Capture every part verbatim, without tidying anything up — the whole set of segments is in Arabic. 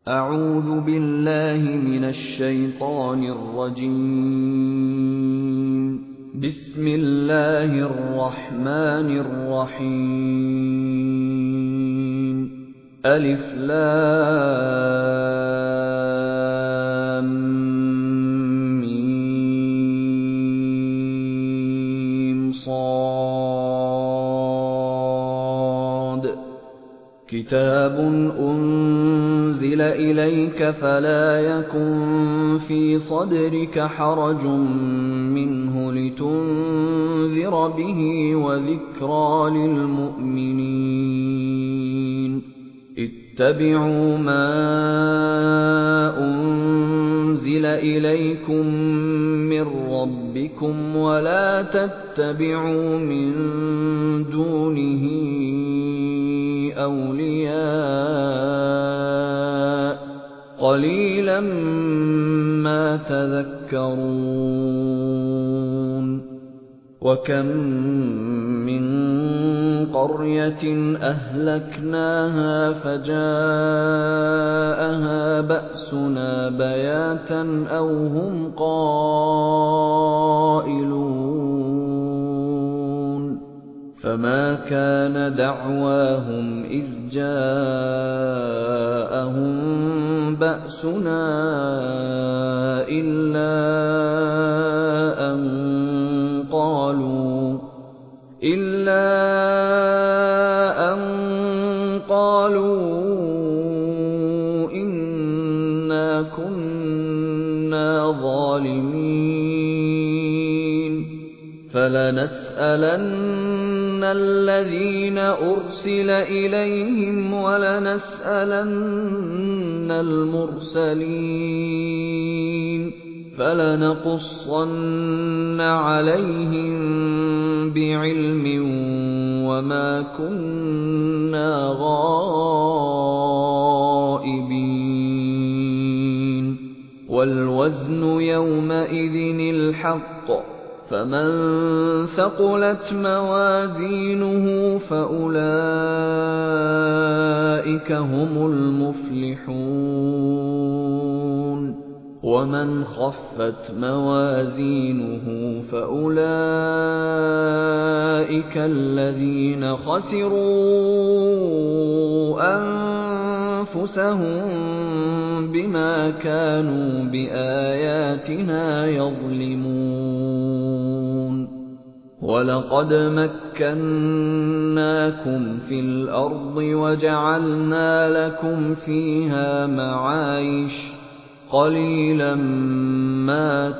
أعوذ بالله من الشيطان الرجيم. بسم الله الرحمن الرحيم. ألف لام ميم صاد. كتاب أنزل إليك فلا يكن في صدرك حرج منه لتنذر به وذكرى للمؤمنين. اتبعوا ما أنزل إليكم من ربكم ولا تتبعوا من دونه أولياء قليلا ما تذكرون. وكم من قرية أهلكناها فجاءها بأسنا بياتا أو هم قائلون. فما كان دعواهم إذ جاءهم بأسنا إلا أن قالوا إلا أن قالوا إنا كنا ظالمين. فلنسألن الذين أرسل إليهم ولنسألن المرسلين. فلنقصن عليهم بعلم وما كنا غائبين. والوزن يومئذ الحق فمن ثقلت موازينه فأولئك هم المفلحون. ومن خفت موازينه فأولئك الذين خسروا أنفسهم بما كانوا بآياتنا يظلمون. ولقد مكناكم في الأرض وجعلنا لكم فيها معايش قليلا ما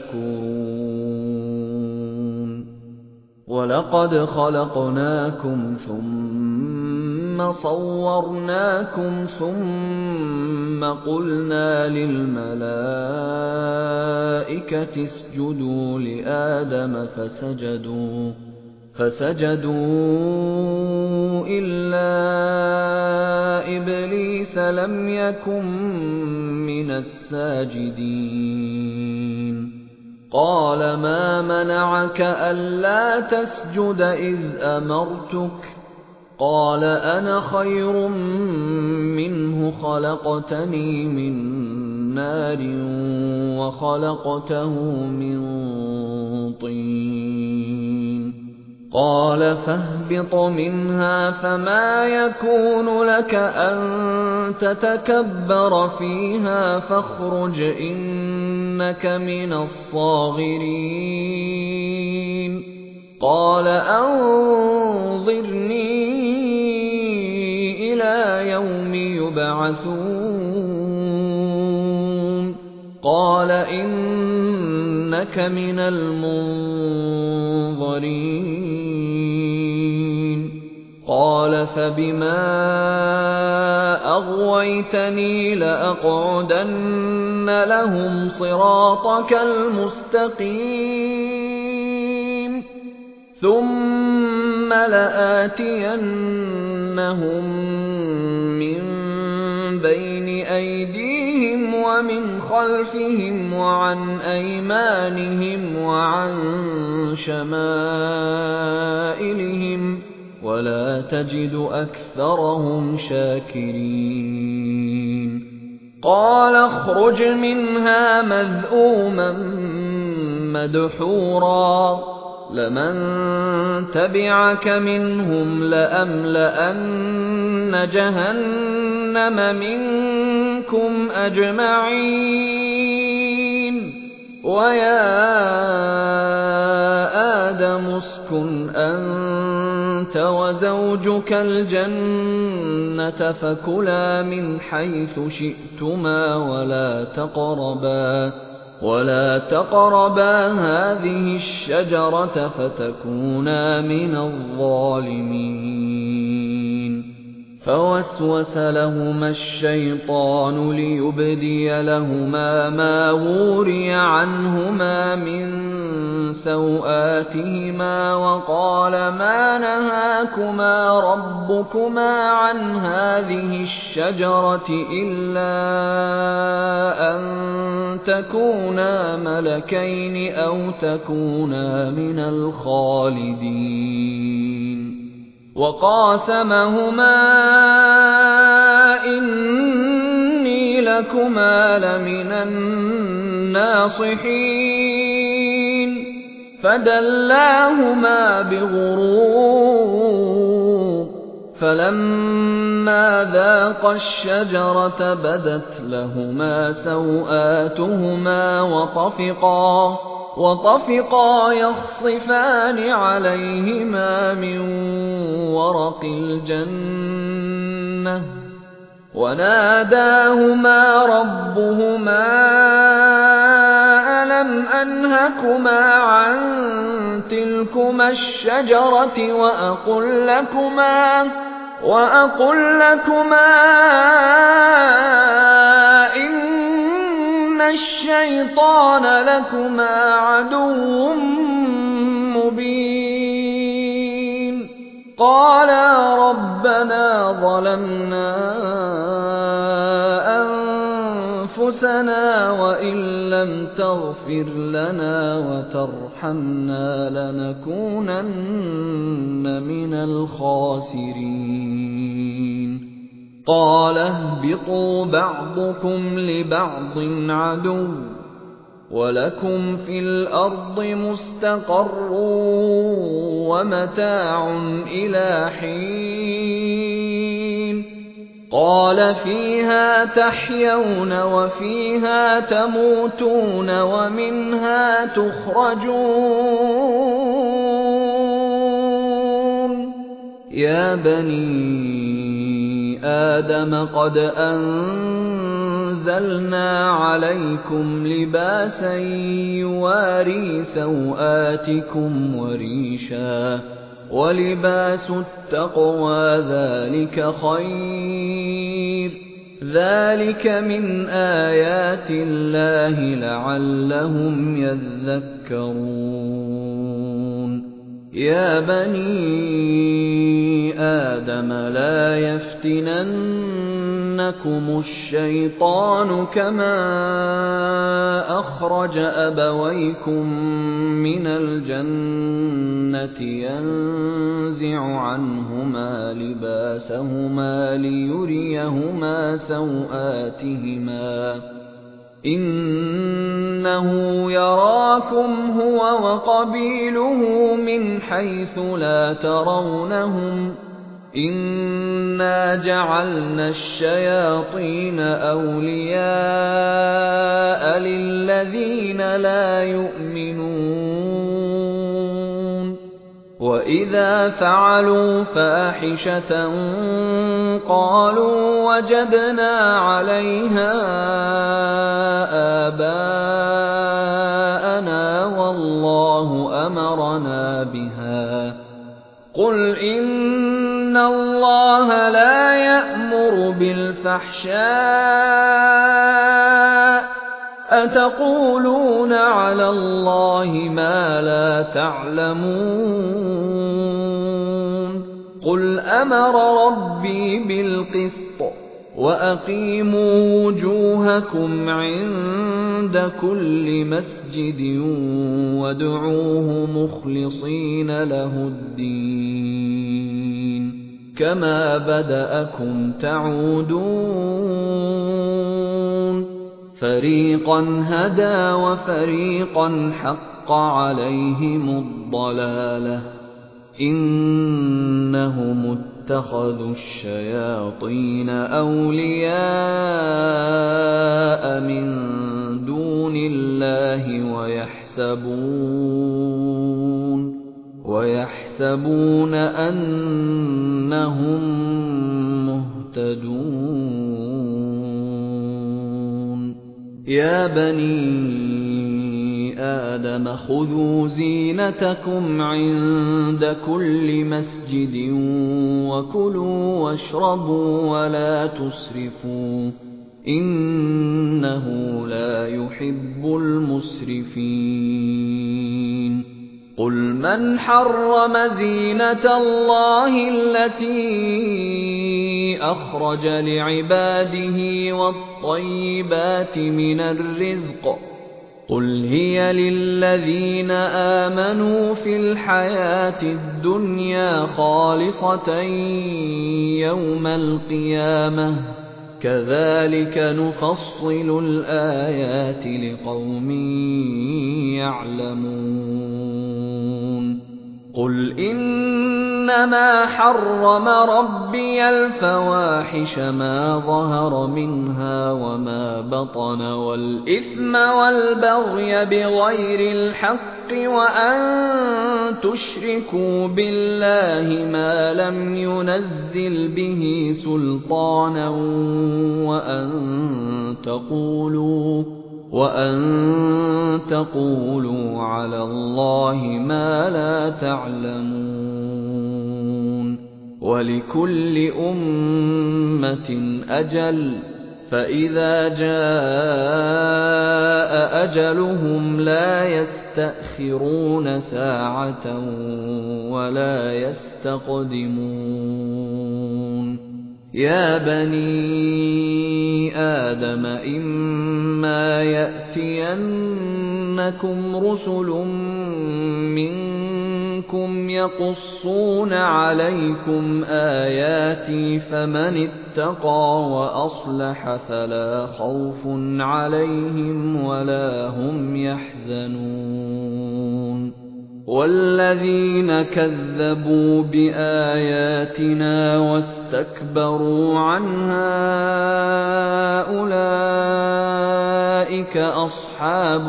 تشكرون. ولقد خلقناكم ثم صورناكم ثم قلنا للملائكة اسجدوا لآدم فسجدوا فسجدوا إلا إبليس لم يكن من الساجدين. قال ما منعك ألا تسجد إذ أمرتك؟ قال أنا خير منه خلقتني من نار وخلقته من طين. قال فاهبط منها فما يكون لك أن تتكبر فيها فاخرج إنك من الصاغرين. قال أنظرني إلى يوم يبعثون. قال إنك من المنظرين. قال فبما أغويتني لأقعدن لهم صراطك المستقيم ثم لآتينهم من بين أيديهم ومن خلفهم وعن أيمانهم وعن شمائلهم ولا تجد أكثرهم شاكرين. قال اخرج منها مذءوما مدحورا لمن تبعك منهم لأملأن جهنم منكم أجمعين ويا آدم اسكن أنت وزوجك الجنة فكلا من حيث شئتما ولا تقربا ولا تقربا هذه الشجرة فتكونا من الظالمين فوسوس لهما الشيطان ليبدي لهما ما وري عنهما من سوآتهما وقال ما نهاكما ربكما عن هذه الشجرة إلا أن تكونا ملكين أو تكونا من الخالدين وقاسمهما إني لكما لمن الناصحين فدلاهما بغرور فلما ذاقا الشجرة بدت لهما سوآتهما وطفقا وطفقا يخصفان عليهما من ورق الجنة وناداهما ربهما ألم أنهكما عن تلكما الشجرة وأقل لكما وأقل لكما إن الشيطان لكما عدو مبين قالا ربنا ظلمنا أنفسنا وإن لم تغفر لنا وترحمنا لنكونن من الخاسرين قال اهبطوا بعضكم لبعض عدو ولكم في الأرض مستقر ومتاع إلى حين قال فيها تحيون وفيها تموتون ومنها تخرجون يا بني آدم قد أنزلنا عليكم لباسا يواري سوآتكم وريشا ولباس التقوى ذلك خير ذلك من آيات الله لعلهم يذكرون يا بني آدم لا يفتننكم الشيطان كما أخرج أبويكم من الجنة ينزع عنهما لباسهما ليريهما سوآتهما إنه يراكم هو وقبيله من حيث لا ترونهم إنا جعلنا الشياطين أولياء للذين لا يؤمنون وإذا فعلوا فاحشة قالوا وجدنا عليها آباءنا والله أمرنا بها قل إن الله لا يأمر بالفحشاء أتقولون على الله ما لا تعلمون قل أمر ربي بالقسط وأقيموا وجوهكم عند كل مسجد وادعوه مخلصين له الدين كما بدأكم تعودون فَرِيقًا هَدَىٰ وَفَرِيقًا حَقَّ عَلَيْهِمُ الضَّلَالَةُ ۗ إِنَّهُمُ اتَّخَذُوا الشَّيَاطِينَ أَوْلِيَاءَ مِن دُونِ اللَّهِ وَيَحْسَبُونَ وَيَحْسَبُونَ أَنَّهُم مُّهْتَدُونَ يَا بَنِي آدَمَ خُذُوا زِينَتَكُمْ عِندَ كُلِّ مَسْجِدٍ وَكُلُوا وَاشْرَبُوا وَلَا تُسْرِفُوا إِنَّهُ لَا يُحِبُّ الْمُسْرِفِينَ قُلْ مَنْ حَرَّمَ زِينَةَ اللَّهِ الَّتِي أَخْرَجَ لِعِبَادِهِ وَالطَّيِّبَاتِ مِنَ الرِّزْقِ قُلْ هِيَ لِلَّذِينَ آمَنُوا فِي الْحَيَاةِ الدُّنْيَا خَالِصَةً يَوْمَ الْقِيَامَةِ ۗ كَذَٰلِكَ نُفَصِّلُ الْآيَاتِ لِقَوْمٍ يَعْلَمُونَ قُلْ إِنَّمَا حَرَّمَ رَبِّيَ الْفَوَاحِشَ مَا ظَهَرَ مِنْهَا وَمَا بَطَنَ وَالْإِثْمَ وَالْبَغْيَ بِغَيْرِ الْحَقِّ وَأَن تُشْرِكُوا بِاللَّهِ مَا لَمْ يُنَزِّلْ بِهِ سُلْطَانًا وَأَن تَقُولُوا وَأَن تَقُولُوا عَلَى اللَّهِ مَا لَا تَعْلَمُونَ وَلِكُلِّ أُمَّةٍ أَجَلٌ فَإِذَا جَاءَ أَجَلُهُمْ لَا يَسْتَأْخِرُونَ سَاعَةً وَلَا يَسْتَقْدِمُونَ يَا بَنِي آدَمَ إِمَّا يَأْتِيَنَّكُمْ رُسُلٌ مِّنكُمْ يَقُصُّونَ عَلَيْكُمْ آيَاتِي فَمَنِ اتَّقَىٰ وَأَصْلَحَ فَلَا خَوْفٌ عَلَيْهِمْ وَلَا هُمْ يَحْزَنُونَ وَالَّذِينَ كَذَّبُوا بِآيَاتِنَا وَاسْتَكْبَرُوا عَنْهَا أُولَٰئِكَ أَصْحَابُ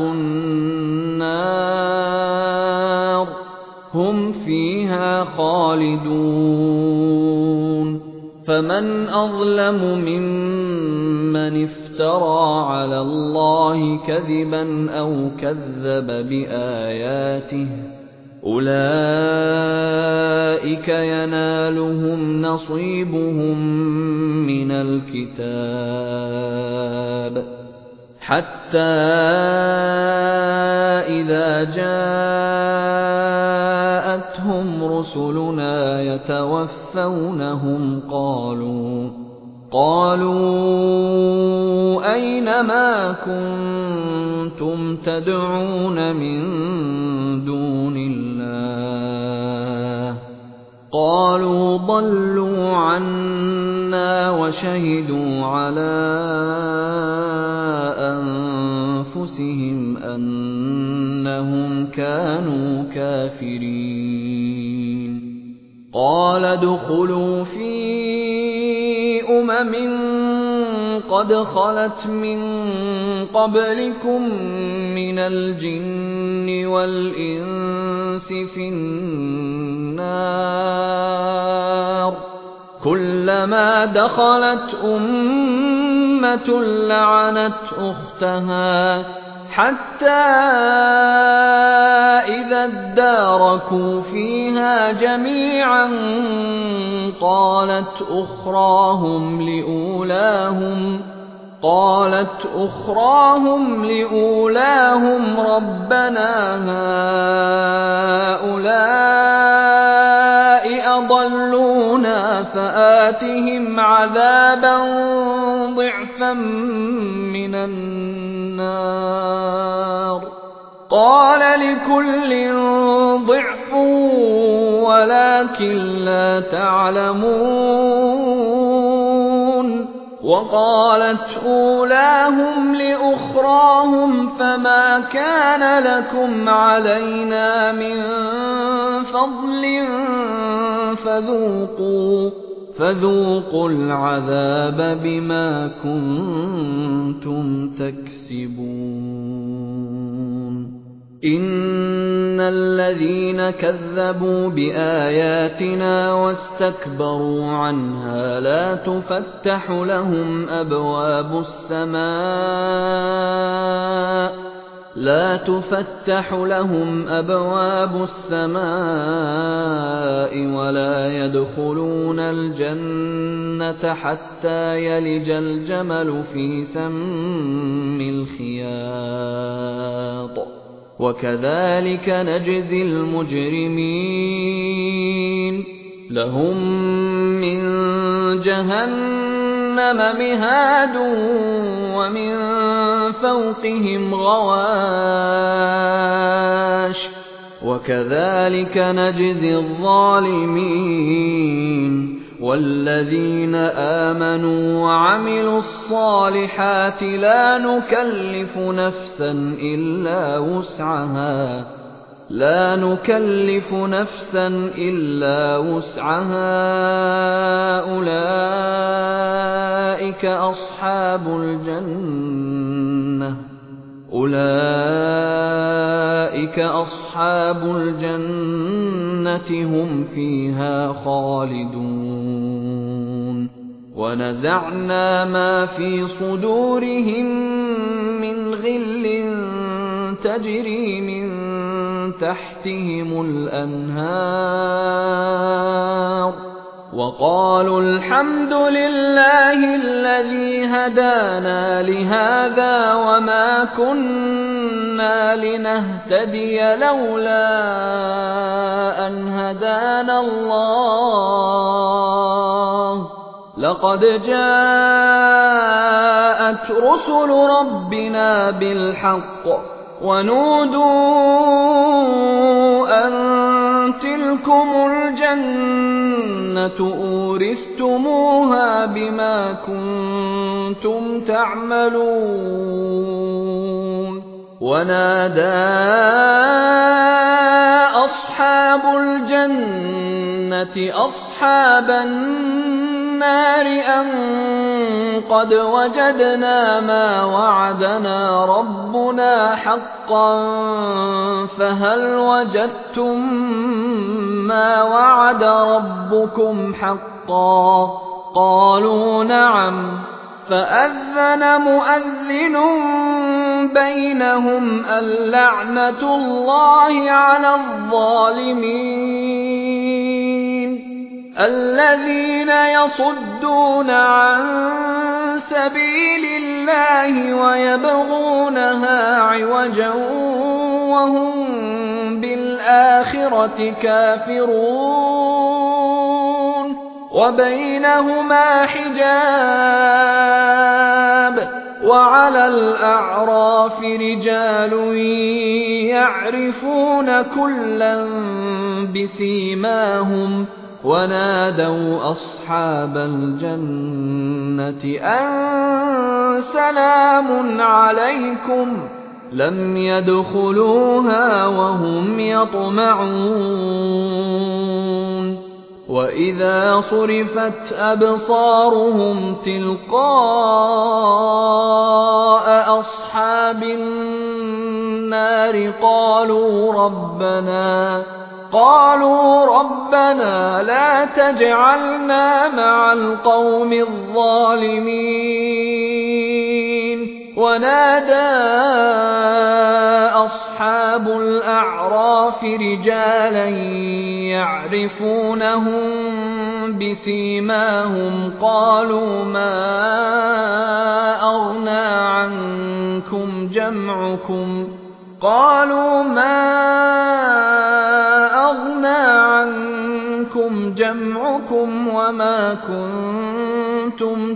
النَّارِ ۖ هُمْ فِيهَا خَالِدُونَ فَمَنْ أَظْلَمُ مِمَّنِ افْتَرَىٰ عَلَى اللَّهِ كَذِبًا أَوْ كَذَّبَ بِآيَاتِهِ ۚ أُولَٰئِكَ يَنَالُهُمْ نَصِيبُهُم مِّنَ الْكِتَابِ حَتَّىٰ إِذَا جَاءَتْهُمْ رُسُلُنَا يَتَوَفَّوْنَهُمْ قَالُوا قَالُوا أَيْنَ مَا كُنتُمْ تَدْعُونَ مِن دُونِ اللَّهِ قَالُوا ضَلُّوا عَنَّا وَشَهِدُوا عَلَىٰ أَنفُسِهِمْ أَنَّهُمْ كَانُوا كَافِرِينَ قَالَ ادْخُلُوا فِي أُمَمٍ قَدْ خَلَتْ مِن قَبْلِكُم مِّنَ الْجِنِّ وَالْإِنسِ فِي النَّارِ كُلَّمَا دَخَلَتْ أُمَّةٌ لَّعَنَتْ أُخْتَهَا حَتَّىٰ إِذَا ادَّارَكُوا فِيهَا جَمِيعًا قَالَتْ أُخْرَاهُمْ لِأُولَاهُمْ قَالَتْ أُخْرَاهُمْ لِأُولَاهُمْ رَبَّنَا هَٰؤُلَاءِ أَضَلُّونَا فَآتِهِمْ عَذَابًا ضِعْفًا مِّنَ النَّارِ قَالَ لِكُلٍّ ضِعْفٌ وَلَٰكِن لَّا تَعْلَمُونَ وقالت أولاهم لأخراهم فما كان لكم علينا من فضل فذوقوا فذوقوا العذاب بما كنتم تكسبون إن الذين كذبوا بآياتنا واستكبروا عنها لا تفتح لهم أبواب السماء لا تفتح لهم أبواب السماء ولا يدخلون الجنة حتى يلج الجمل في سم الخياط وكذلك نجزي المجرمين لهم من جهنم مهاد ومن فوقهم غواش وكذلك نجزي الظالمين والذين آمنوا وعملوا الصالحات لا نكلف نفسا إلا وسعها لا نكلف نفسا إلا وسعها أولئك أصحاب الجنة أولئك أصحاب الجنة هم فيها خالدون ونزعنا ما في صدورهم من غل تجري من تحتهم الأنهار وقالوا الحمد لله الذي هدانا لهذا وما كنا لنهتدي لولا أن هدانا الله لقد جاءت رسل ربنا بالحق ونودوا أن تلكم الجنة أورثتموها بما كنتم تعملون ونادى أصحاب الجنة أصحاب النار أن قد وجدنا ما وعدنا ربنا حقا فهل وجدتم ما وعد ربكم حقا قالوا نعم فأذن مؤذن بينهم اللعنة الله على الظالمين الذين يصدون عن سبيل الله ويبغونها عوجا وهم بالآخرة كافرون وبينهما حجاب وعلى الأعراف رجال يعرفون كلا بسيماهم ونادوا أصحاب الجنة أن سلام عليكم لم يدخلوها وهم يطمعون وإذا صرفت أبصارهم تلقاء أصحاب النار قالوا ربنا قالوا ربنا لا تجعلنا مع القوم الظالمين ونادى أصحاب الأعراف رجالا يعرفونهم بسيماهم قالوا ما أغنى عنكم جمعكم قالوا ما أغنى عنكم جمعكم وما كنتم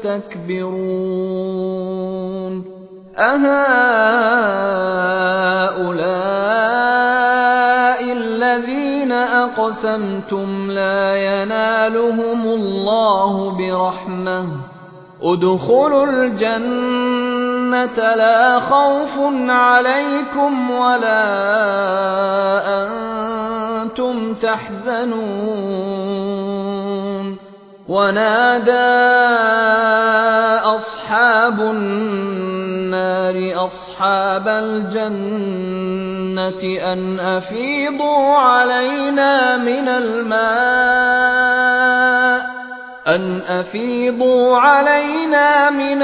تستكبرون أهؤلاء الذين أقسمتم لا ينالهم الله برحمة ادخلوا الجنة لا خوف عليكم ولا أنتم تحزنون ونادى أصحاب النار أصحاب الجنة أن أفيضوا علينا من الماء أن أفيضوا علينا من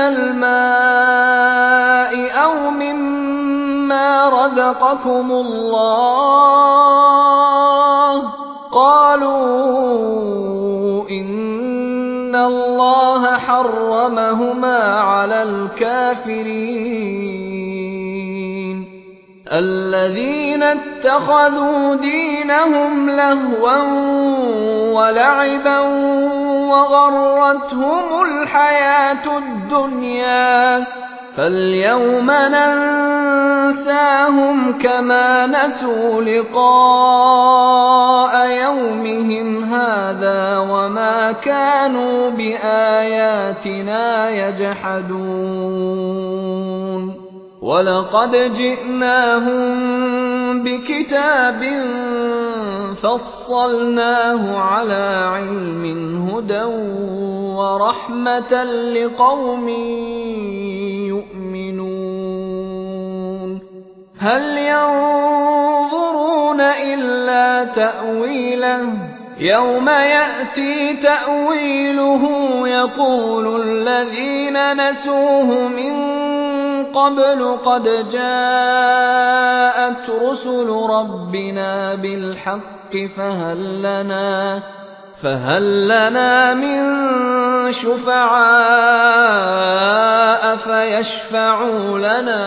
الماء أو مما رزقكم الله قالوا إن الله حرمهما على الكافرين الذين اتخذوا دينهم لهوا ولعبا وغرتهم الحياة الدنيا فاليوم ننساهم كما نسوا لقاء يومهم هذا وما كانوا بآياتنا يجحدون ولقد جئناهم بكتاب فصلناه على علم هدى ورحمة لقوم يؤمنون هل ينظرون إلا تأويله يوم يأتي تأويله يقول الذين نسوه من قبل قد جاءت رسل ربنا بالحق فهل لنا فهل لنا من شفعاء فيشفعوا لنا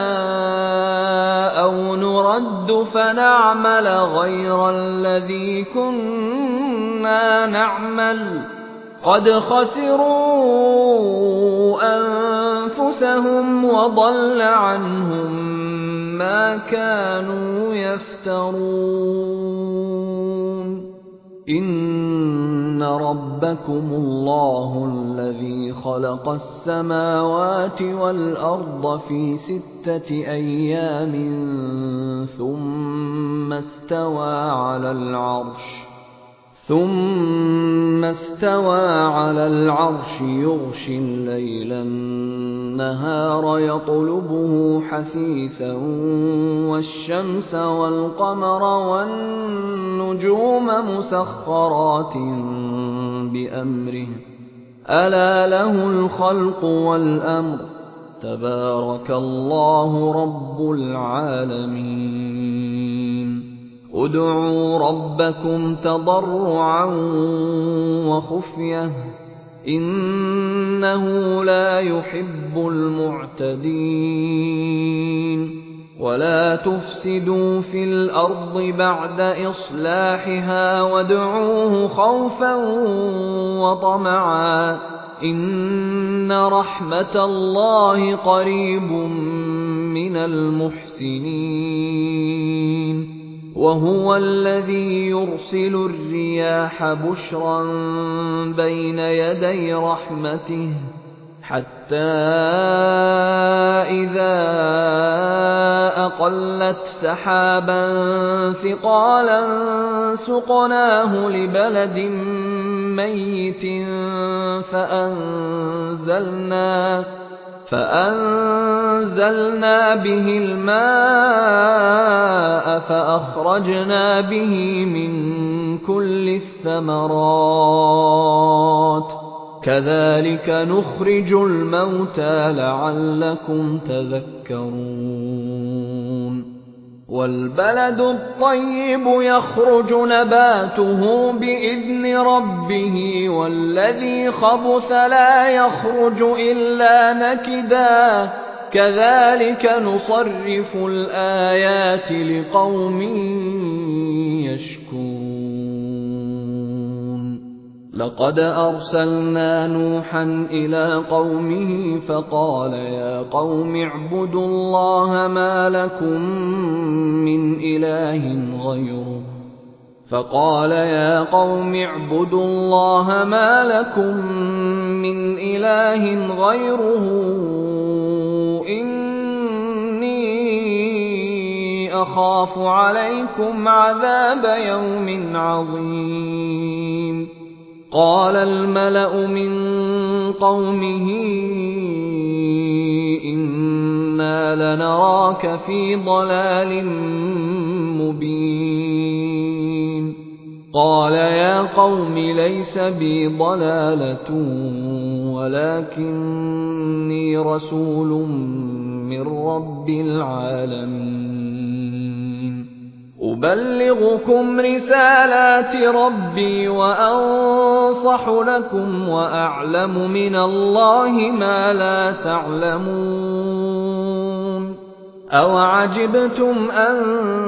أو نرد فنعمل غير الذي كنا نعمل قد خسروا أنفسهم وضل عنهم ما كانوا يفترون إن ربكم الله الذي خلق السماوات والأرض في ستة أيام ثم استوى على العرش ثم استوى على العرش يغشي الليل النهار يطلبه حثيثا والشمس والقمر والنجوم مسخرات بأمره ألا له الخلق والأمر تبارك الله رب العالمين ادعوا ربكم تضرعا وخفية إنه لا يحب المعتدين ولا تفسدوا في الأرض بعد إصلاحها وادعوه خوفا وطمعا إن رحمة الله قريب من المحسنين وهو الذي يرسل الرياح بشرا بين يدي رحمته حتى إذا أقلت سحابا ثقالا سقناه لبلد ميت فأنزلنا فأنزلنا به الماء فأخرجنا به من كل الثمرات كذلك نخرج الموتى لعلكم تذكرون والبلد الطيب يخرج نباته بإذن ربه والذي خبث لا يخرج إلا نكدا كذلك نصرف الآيات لقوم يشكرون لقد أرسلنا نوحا إلى قومه فقال يا قوم اعبدوا الله ما لكم من إله غيره فقال يا قوم اعبدوا الله ما لكم مِّنْ إِلَٰهٍ غَيْرُهُ إِنِّي أَخَافُ عَلَيْكُمْ عَذَابَ يَوْمٍ عَظِيمٍ قَالَ الْمَلَأُ مِن قَوْمِهِ إِنَّا لَنَرَاكَ فِي ضَلَالٍ مُّبِينٍ قَالَ يَا قَوْمِ لَيْسَ بِي ضَلَالَةٌ وَلَكِنِّي رَسُولٌ مِّن رَّبِّ الْعَالَمِينَ أُبَلِّغُكُمْ رِسَالَاتِ رَبِّي وَأَنصَحُ لَكُمْ وَأَعْلَمُ مِنَ اللَّهِ مَا لَا تَعْلَمُونَ أَوَعَجِبْتُمْ أَن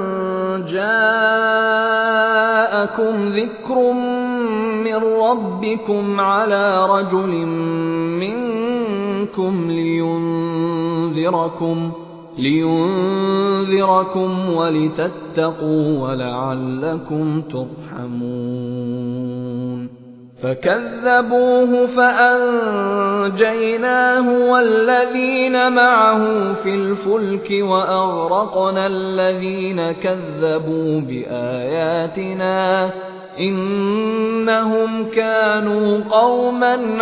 جَاءَكُمْ ذِكْرٌ مِّن رَّبِّكُمْ عَلَىٰ رَجُلٍ مِّنكُمْ لِيُنذِرَكُمْ لِيُنذِرَكُمْ وَلِتَتَّقُوا وَلَعَلَّكُمْ تُرْحَمُونَ فَكَذَّبُوهُ فَأَنجَيْنَاهُ وَالَّذِينَ مَعَهُ فِي الْفُلْكِ وَأَغْرَقْنَا الَّذِينَ كَذَّبُوا بِآيَاتِنَا إِنَّهُمْ كَانُوا قَوْمًا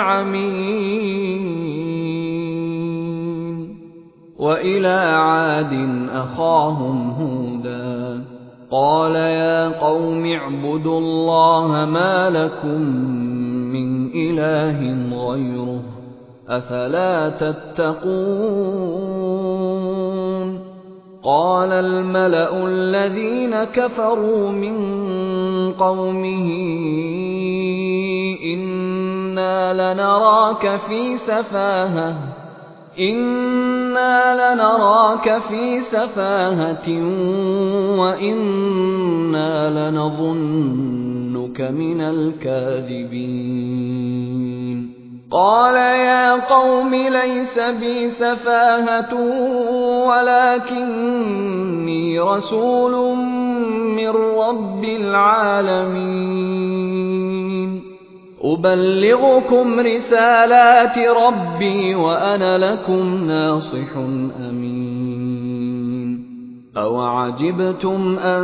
عَمِينَ وَإِلَىٰ عَادٍ أَخَاهُمْ هُودًا قَالَ يَا قَوْمِ اعْبُدُوا اللَّهَ مَا لَكُم مِّنْ إِلَٰهٍ غَيْرُهُ أَفَلَا تَتَّقُونَ قَالَ الْمَلَأُ الَّذِينَ كَفَرُوا مِن قَوْمِهِ إِنَّا لَنَرَاكَ فِي سَفَاهَةٍ إِنَّا لَنَرَاكَ فِي سَفَاهَةٍ وَإِنَّا لَنَظُنُّكَ مِنَ الْكَاذِبِينَ قَالَ يَا قَوْمِ لَيْسَ بِي سَفَاهَةٌ وَلَكِنِّي رَسُولٌ مِّن رَّبِّ الْعَالَمِينَ أُبَلِّغُكُمْ رِسَالَاتِ رَبِّي وَأَنَا لَكُمْ نَاصِحٌ أَمِينٌ أَوَعَجِبْتُمْ أَن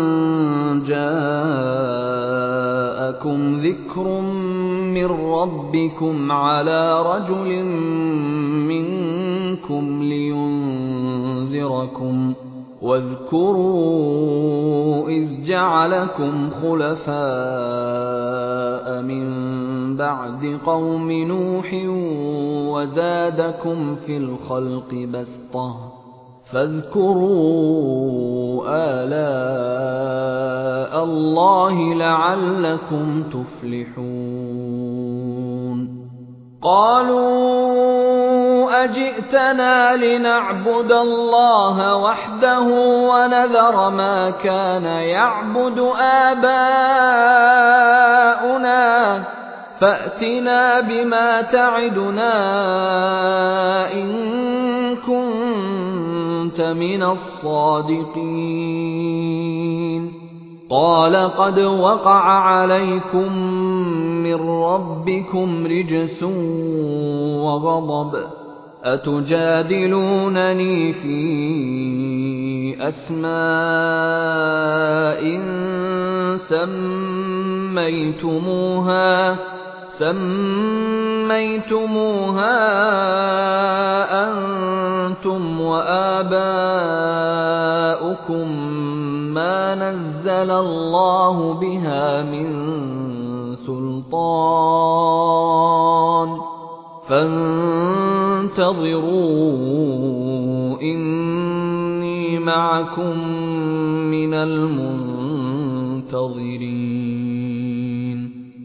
جَاءَكُمْ ذِكْرٌ مِّن رَّبِّكُمْ عَلَىٰ رَجُلٍ مِّنكُمْ لِيُنذِرَكُمْ وَاذْكُرُوا إِذْ جَعَلَكُمْ خُلَفَاءَ مِن بَعْدِ قَوْمِ نُوحٍ وَزَادَكُمْ فِي الْخَلْقِ بَسْطَةً فَاذْكُرُوا آلَاءَ اللَّهِ لَعَلَّكُمْ تُفْلِحُونَ قَالُوا أَجِئْتَنَا لِنَعْبُدَ اللَّهَ وَحْدَهُ وَنَذَرَ مَا كَانَ يَعْبُدُ آبَاؤُنَا فَأْتِنَا بِمَا تَعِدُنَا إِن كُنتَ مِنَ الصَّادِقِينَ قَالَ قَدْ وَقَعَ عَلَيْكُم مِّن رَّبِّكُمْ رِجْسٌ وَغَضَبٌ أَتُجَادِلُونَنِي فِي أَسْمَاءٍ سَمَّيْتُمُوهَا سَمَّيْتُمُوهَا أَنتُمْ وَآبَاؤُكُم مَّا نَزَّلَ اللَّهُ بِهَا مِن سُلْطَانٍ فَانتَظِرُوا إِنِّي مَعَكُم مِّنَ الْمُنتَظِرِينَ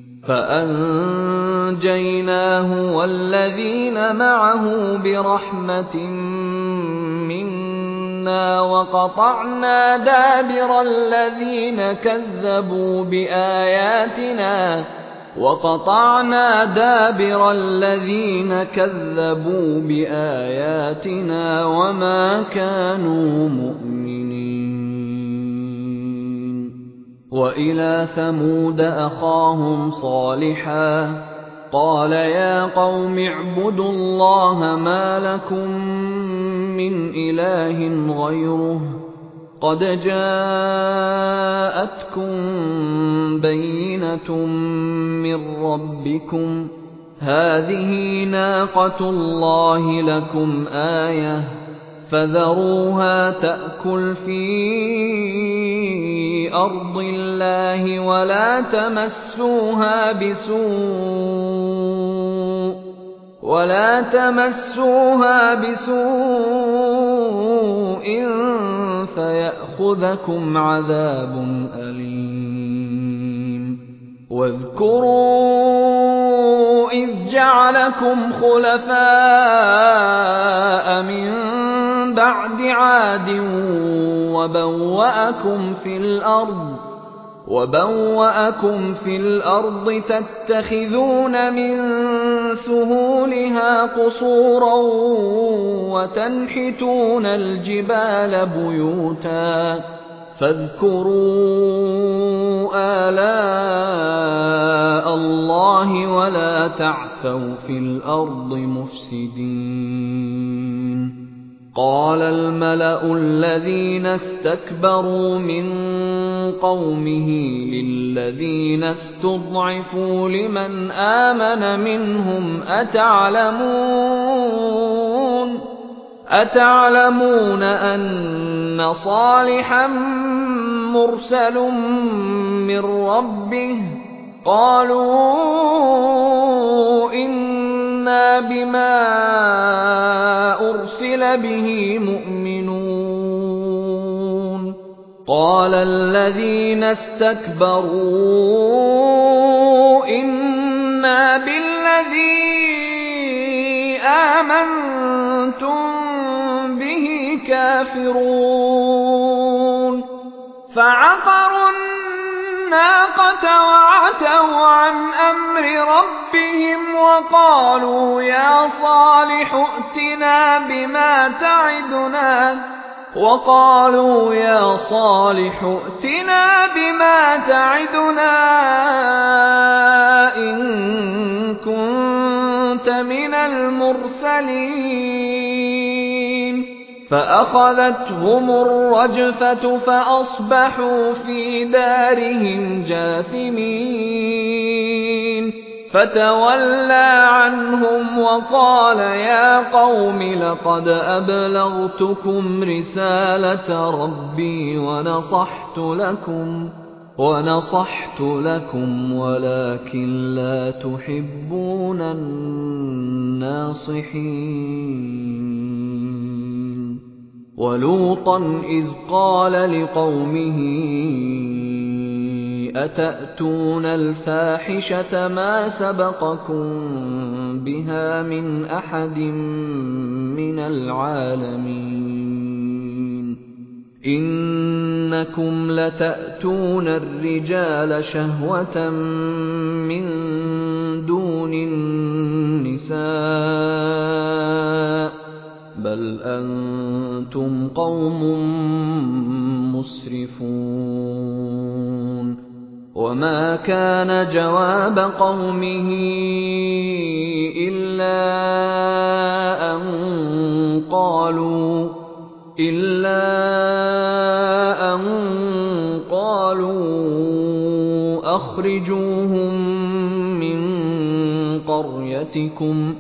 فَأَنجَيْنَاهُ وَالَّذِينَ مَعَهُ بِرَحْمَةٍ مِّنَّا وَقَطَعْنَا دَابِرَ الَّذِينَ كَذَّبُوا بِآيَاتِنَا وَقَطَعْنَا دَابِرَ الَّذِينَ كَذَّبُوا بِآيَاتِنَا وَمَا كَانُوا مُؤْمِنِينَ وَإِلَىٰ ثَمُودَ أَخَاهُمْ صَالِحًا قال يا قوم اعبدوا الله ما لكم من إله غيره قد جاءتكم بينة من ربكم هذه ناقة الله لكم آية فذروها تأكل في أرض الله ولا تمسوها بسوء ولا تمسوها بسوء فيأخذكم عذاب أليم واذكروا إذ جعلكم خلفاء من بعد عاد وبوأكم في الأرض وبوأكم في الأرض تتخذون من سهولها قصورا وتنحتون الجبال بيوتا فاذكروا آلاء الله ولا تعثوا في الأرض مفسدين قال الملأ الذين استكبروا من قومه للذين استضعفوا لمن آمن منهم أتعلمون أتعلمون أن صالحا مرسل من ربه قالوا إنا بما أرسل به مؤمنون قال الذين استكبروا إنا بالذي آمنتم به كافرون فعقروا الناقة وعتوا عن أمر ربهم وقالوا يا صالح ائتنا بما تعدنا وقالوا يا صالح ائتنا بما تعدنا إن كنت من المرسلين فأخذتهم الرجفة فأصبحوا في دارهم جاثمين فتولى عنهم وقال يا قوم لقد أبلغتكم رسالة ربي ونصحت لكم ونصحت لكم ولكن لا تحبون الناصحين ولوطا إذ قال لقومه أتأتون الفاحشة ما سبقكم بها من أحد من العالمين إنكم لتأتون الرجال شهوة من دون النساء بل أنتم قوم مسرفون وما كان جواب قومه إلا أن قالوا إلا أن قالوا أخرجوهم من قريتكم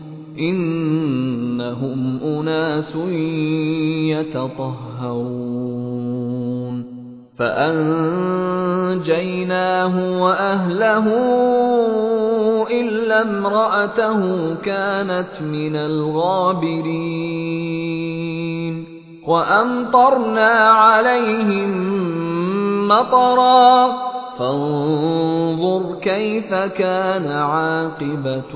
إنهم أناس يتطهرون فأنجيناه وأهله إلا امرأته كانت من الغابرين وأمطرنا عليهم مطرا فانظر كيف كان عاقبة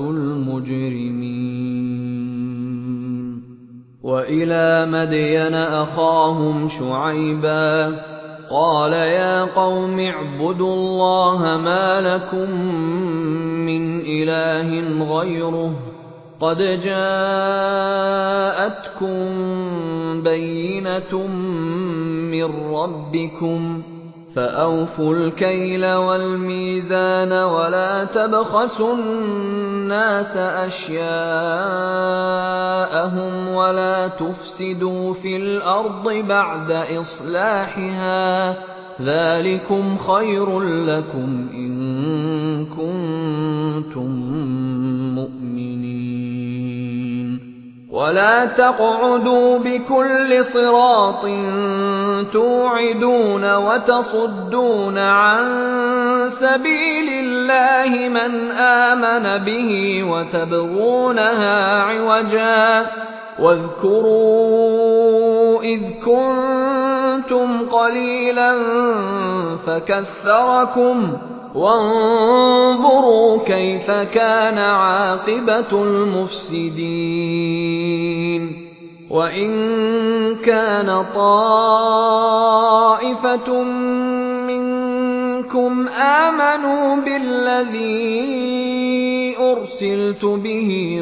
المجرمين وإلى مدين أخاهم شعيبا قال يا قوم اعبدوا الله ما لكم من إله غيره قد جاءتكم بينة من ربكم فأوفوا الكيل والميزان ولا تبخسوا النَّاسَ أَشْيَاءَهُمْ وَلَا تُفْسِدُوا فِي الْأَرْضِ بَعْدَ إِصْلَاحِهَا ۚ ذَلِكُمْ خَيْرٌ لَّكُمْ إِن كُنتُم مُّؤْمِنِينَ. وَلَا تَقْعُدُوا بِكُلِّ صِرَاطٍ تُوعِدُونَ وَتَصُدُّونَ عَن سَبِيلِ اللَّهِ مَنْ آمَنَ بِهِ وَتَبْغُونَهَا عِوَجًا. وَاذْكُرُوا إِذْ كُنتُمْ قَلِيلًا فَكَثَّرَكُمْ ۖ وَانظُرُوا كَيْفَ كَانَ عَاقِبَةُ الْمُفْسِدِينَ. وَإِن كَانَ طَائِفَةٌ مِّنكُمْ آمَنُوا بِالَّذِي أُرْسِلْتُ بِهِ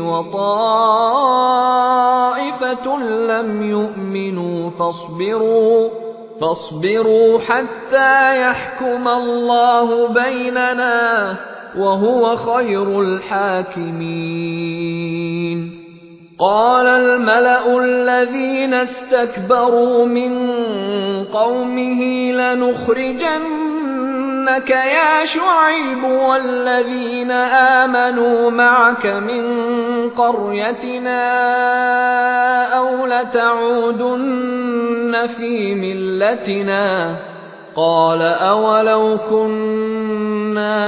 وَطَائِفَةٌ لَّمْ يُؤْمِنُوا فَاصْبِرُوا فاصبروا حتى يحكم الله بيننا وهو خير الحاكمين. قال الملأ الذين استكبروا من قومه لنخرجنك يا شعيب والذين آمنوا معك من قريتنا أو لتعودن في ملتنا. قال أولو كنا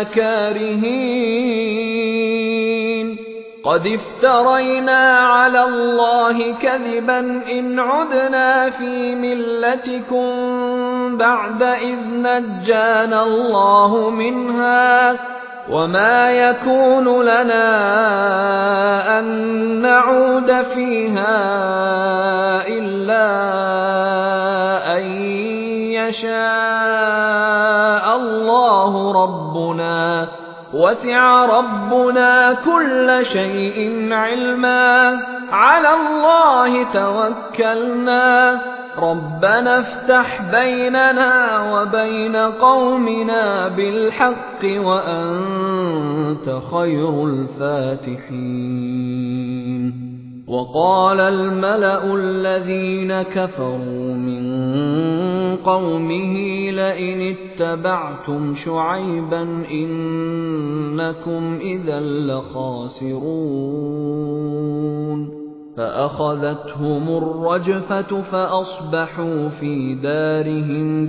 كارهين قد افترينا على الله كذبا إن عدنا في ملتكم بعد إذ نجانا الله منها وما يكون لنا أن نعود فيها إلا أن يشاء الله ربنا وسع ربنا كل شيء علما على الله توكلنا ربنا افتح بيننا وبين قومنا بالحق وأنت خير الفاتحين. وقال الملأ الذين كفروا من قومه لئن اتبعتم شعيبا إنكم إذا لخاسرون. فأخذتهم الرجفة فأصبحوا في دارهم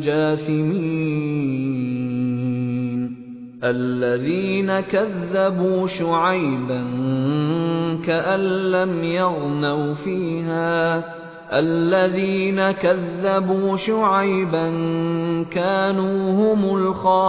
جاثمين. الذين كذبوا شعيبا كأن لم يغنوا فيها الذين كذبوا شعيبا كانوا هم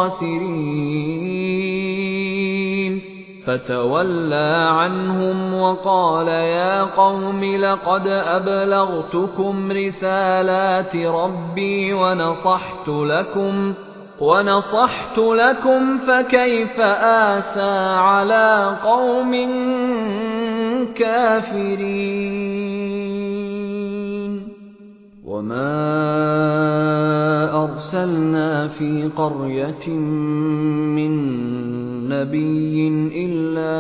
الخاسرين. فتولى عنهم وقال يا قوم لقد أبلغتكم رسالات ربي ونصحت لكم ونصحت لكم فكيف آسى على قوم كافرين. وما أرسلنا في قرية من نبي إلا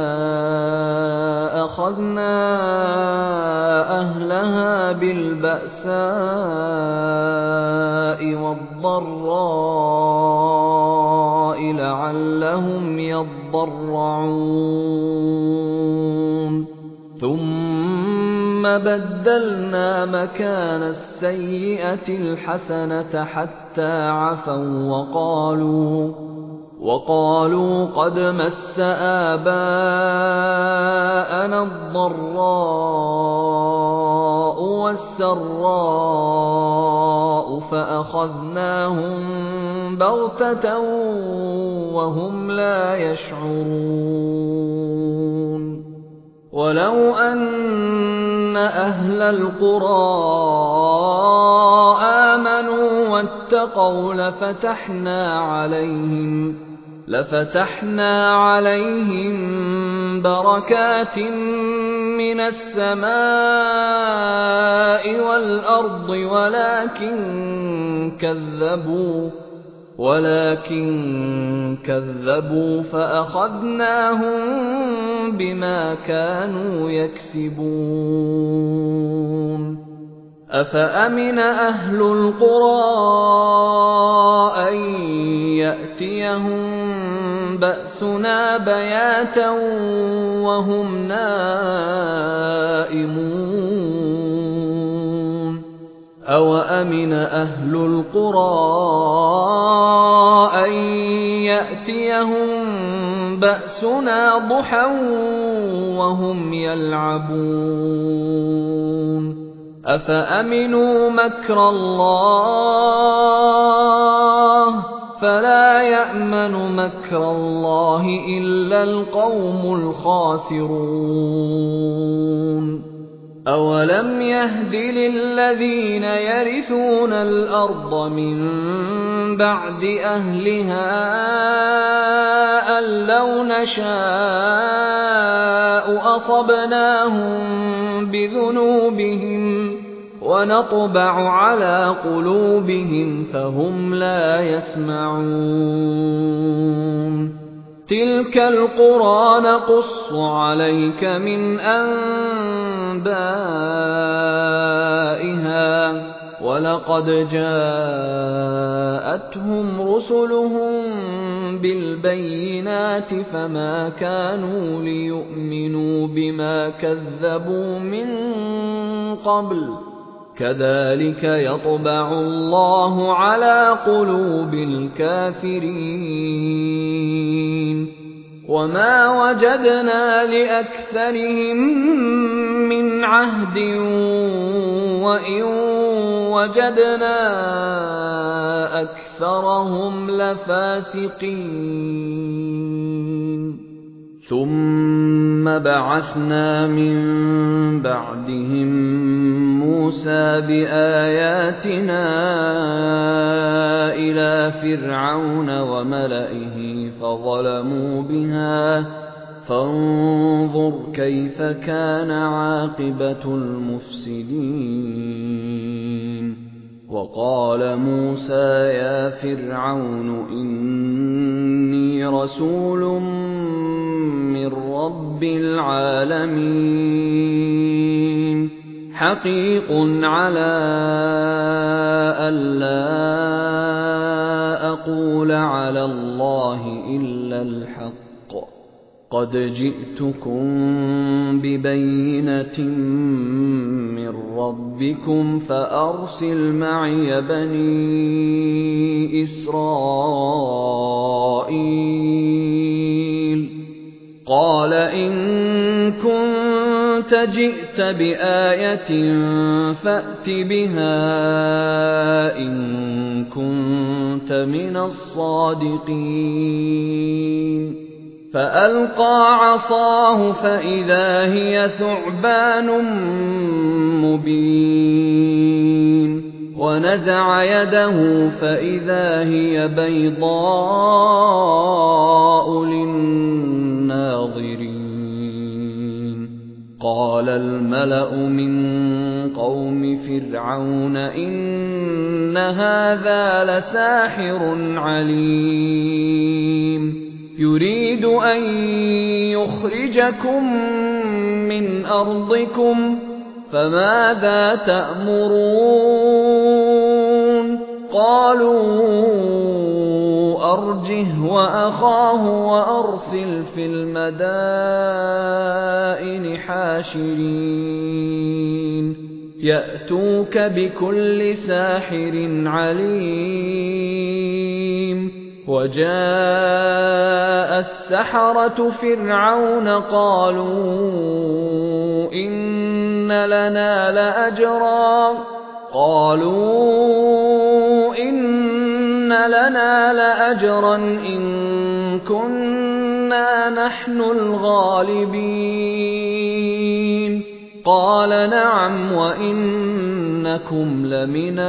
أخذنا أهلها بالبأساء والضراء لعلهم يضرعون. ثم بدلنا مكان السيئة الحسنة حتى عفوا وقالوا وقالوا قد مس آباءنا الضراء والسراء فأخذناهم بغتة وهم لا يشعرون. ولو أن أهل القرى آمنوا واتقوا لفتحنا عليهم لفتحنا عليهم بركات من السماء والأرض ولكن كذبوا ولكن كذبوا فأخذناهم بما كانوا يكسبون أفأمن أهل القرى أن يأتيهم بأسنا بياتا وهم نائمون أوأمن أهل القرى أن يأتيهم بأسنا ضحى وهم يلعبون أفأمنوا مكر الله فلا يأمن مكر الله إلا القوم الخاسرون أولم يهد للذين يرثون الأرض من بعد أهلها أن لو نشاء أصبناهم بذنوبهم ونطبع على قلوبهم فهم لا يسمعون تلك القرى نقص عليك من أنبائها ولقد جاءتهم رسلهم بالبينات فما كانوا ليؤمنوا بما كذبوا من قبل كذلك يطبع الله على قلوب الكافرين وما وجدنا لأكثرهم من عهد وإن وجدنا أكثرهم لفاسقين ثم بعثنا من بعدهم موسى بآياتنا إلى فرعون وملئه فظلموا بها فانظر كيف كان عاقبة المفسدين وقال موسى يا فرعون إني رسول من رب العالمين حقيق على ألا أقول على الله إلا الحق قد جئتكم ببينة من ربكم فأرسل معي بني إسرائيل قال إن كنت جئت بآية فأت بها إن كنت من الصادقين فألقى عصاه فإذا هي ثعبان مبين ونزع يده فإذا هي بيضاء للناظرين قال الملأ من قوم فرعون إن هذا لساحر عليم يريد أن يخرجكم من أرضكم فماذا تأمرون قالوا أرجه وأخاه وأرسل في المدائن حاشرين يأتوك بكل ساحر عليم وجاء السحرة فرعون قالوا إن لنا لأجرا قالوا إن لنا لأجرا إن كنا نحن الغالبين قال نعم وإنكم لمن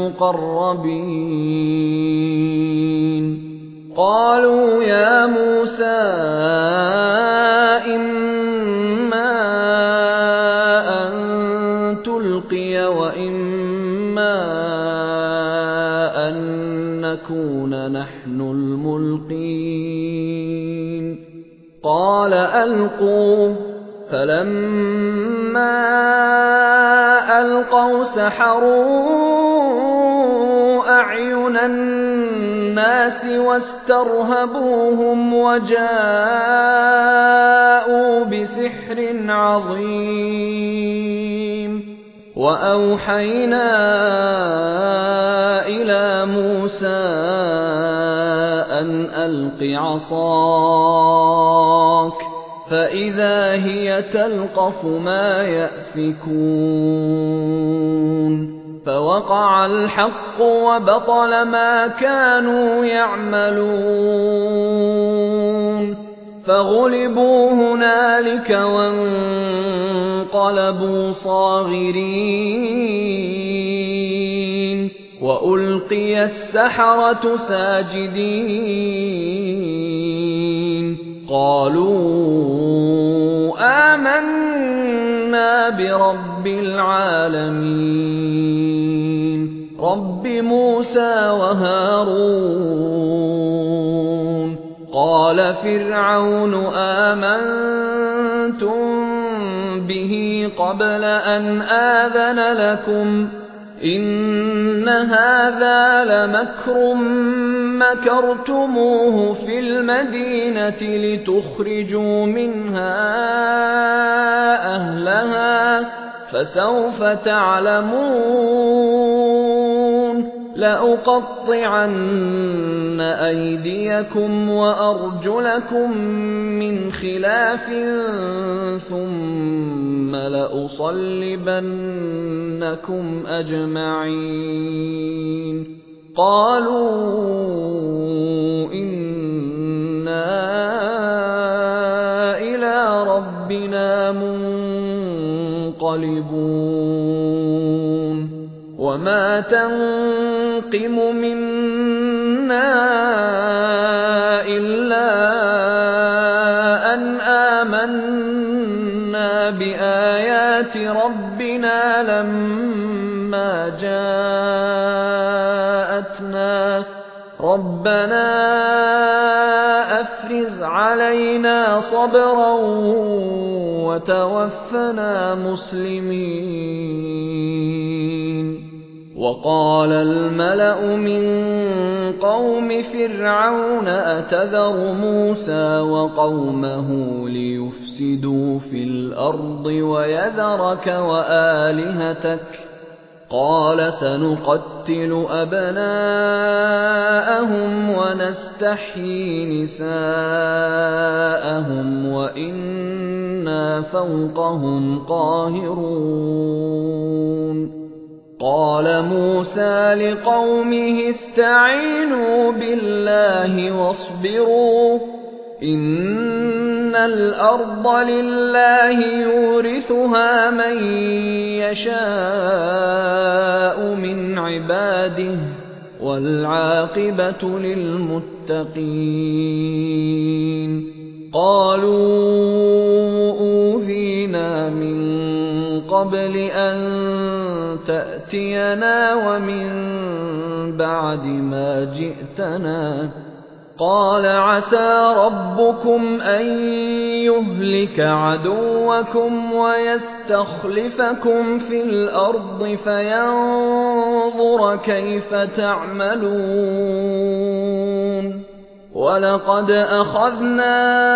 المقربين قالوا يا موسى إما أن تلقي وإما أن نكون نحن الملقين قال ألقوا فلما ألقوا سحروا أعين الناس واسترهبوهم وجاءوا بسحر عظيم وأوحينا إلى موسى أن ألق عصاك فإذا هي تلقف ما يأفكون فوقع الحق وبطل ما كانوا يعملون فغلبوا هنالك وانقلبوا صاغرين وألقي السحرة ساجدين قالوا آمنا برب العالمين رب موسى وهارون قال فرعون آمنتم به قبل أن آذن لكم إن هذا لمكر مكرتموه في المدينة لتخرجوا منها أهلها فسوف تعلمون لأقطعن أيديكم وأرجلكم من خلاف ثم لأصلبنكم أجمعين قالوا إنا إلى ربنا منقلبون وما تنقم منا إلا أن آمنا بآيات ربنا لما جاءتنا ربنا أفرز علينا صبرا وتوفنا مسلمين وقال الملأ من قوم فرعون أتذر موسى وقومه ليفسدوا في الأرض ويذرك وآلهتك قال سنقتل أبناءهم ونستحيي نساءهم وإنا فوقهم قاهرون قال موسى لقومه استعينوا بالله واصبروا إن الأرض لله يورثها من يشاء من عباده والعاقبة للمتقين قالوا أوذينا من قبل أن تأتينا ومن بعد ما جئتنا قال عسى ربكم أن يهلك عدوكم ويستخلفكم في الأرض فينظر كيف تعملون ولقد أخذنا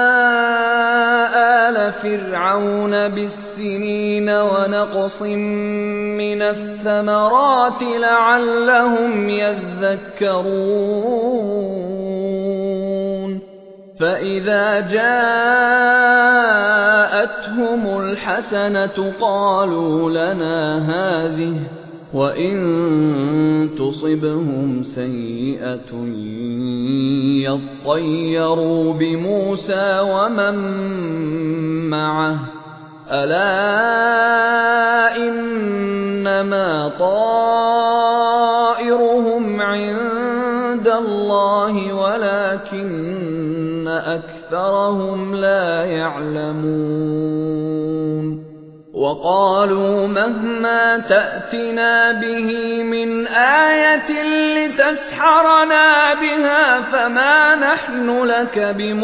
آل فرعون بالسنين ونقص من الثمرات لعلهم يذكرون فإذا جاءتهم الحسنة قالوا لنا هذه وإن تصبهم سيئة يطيروا بموسى ومن معه ألا إنما طائرهم عند الله ولكن أكثرهم لا يعلمون وقالوا مهما تأتنا به من آية لتسحرنا بها فما نحن لك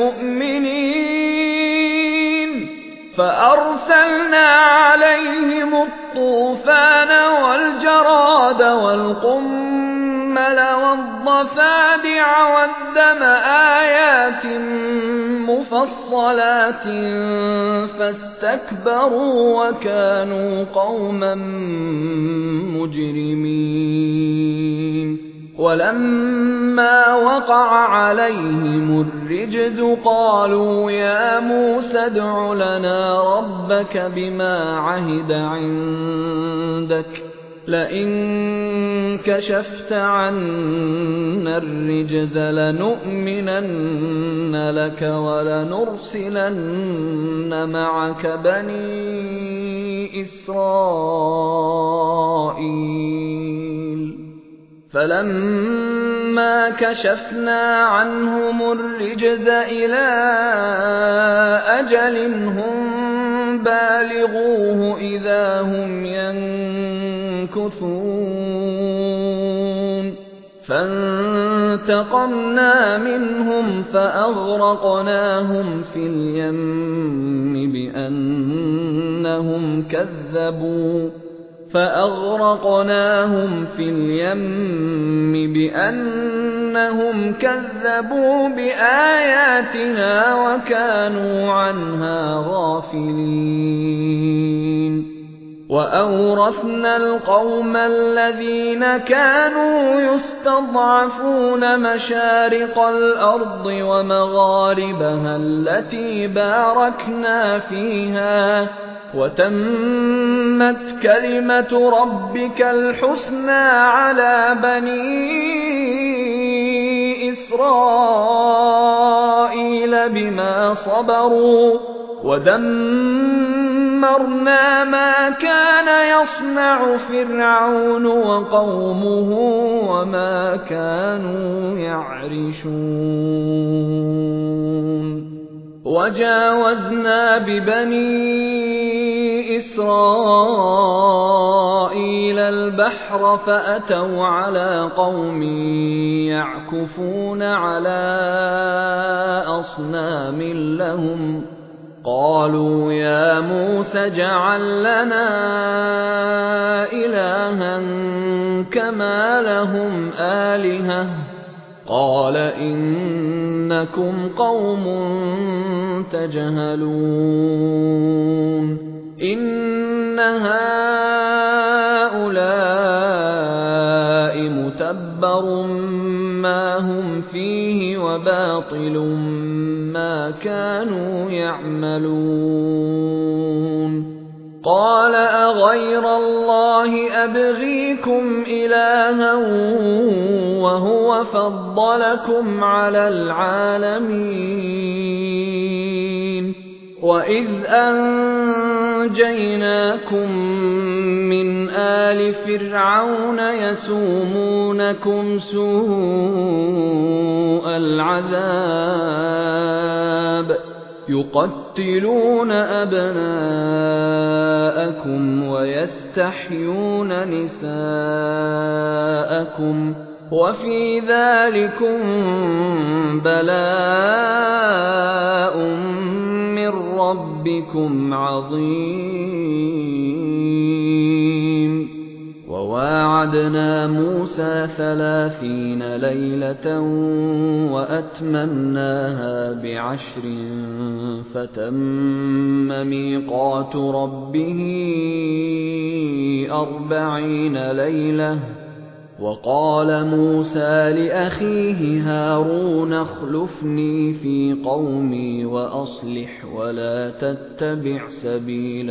بمؤمنين فأرسلنا عليهم الطوفان والجراد والقمل والضفادع والدم آيات مفصلات فاستكبروا وكانوا قوما مجرمين ولما وقع عليهم الرجز قالوا يا موسى ادع لنا ربك بما عهد عندك لئن كشفت عنا الرجز لنؤمنن لك ولنرسلن معك بني إسرائيل فلما كشفنا عنهم الرجز إلى أجل هم بالغوه إذا هم ينكثون فانتقمنا منهم فأغرقناهم في اليم بأنهم كذبوا فأغرقناهم في اليم بأنهم كذبوا بآياتنا وكانوا عنها غافلين وأورثنا القوم الذين كانوا يستضعفون مشارق الأرض ومغاربها التي باركنا فيها وتمت كلمة ربك الحسنى على بني إسرائيل بما صبروا ودمرنا ما كان يصنع فرعون وقومه وما كانوا يعرشون وجاوزنا ببني إسرائيل البحر فأتوا على قوم يعكفون على أصنام لهم قالوا يا موسى اجعل لنا إلها كما لهم آلهة قال إنكم قوم تجهلون إن هؤلاء متبر ما هم فيه وباطل ما كانوا يعملون قال أغير الله أبغيكم إلها وهو فضلكم على العالمين وإذ أنجيناكم من آل فرعون يسومونكم سوء العذاب يقتلون أبناءكم ويستحيون نساءكم وفي ذلكم بلاء من ربكم عظيم وواعدنا موسى ثلاثين ليلة وأتممناها بعشر فتم ميقات ربه أربعين ليلة وقال موسى لأخيه هارون اخلفني في قومي وأصلح ولا تتبع سبيل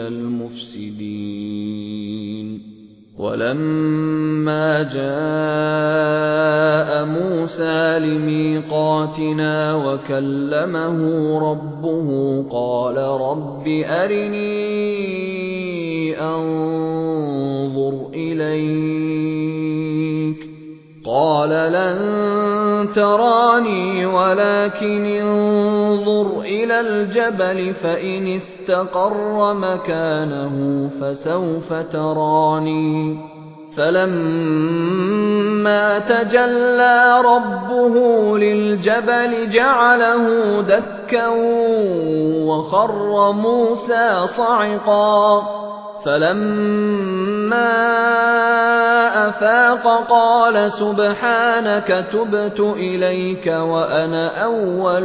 المفسدين ولما جاء موسى لميقاتنا وكلمه ربه قال رب أرني أنظر إليك قال لن تراني ولكن انظر إلى الجبل فإن استقر مكانه فسوف تراني فلما تجلى ربه للجبل جعله دكا وخر موسى صعقا فلما أفاق قال سبحانك تبت إليك وأنا أول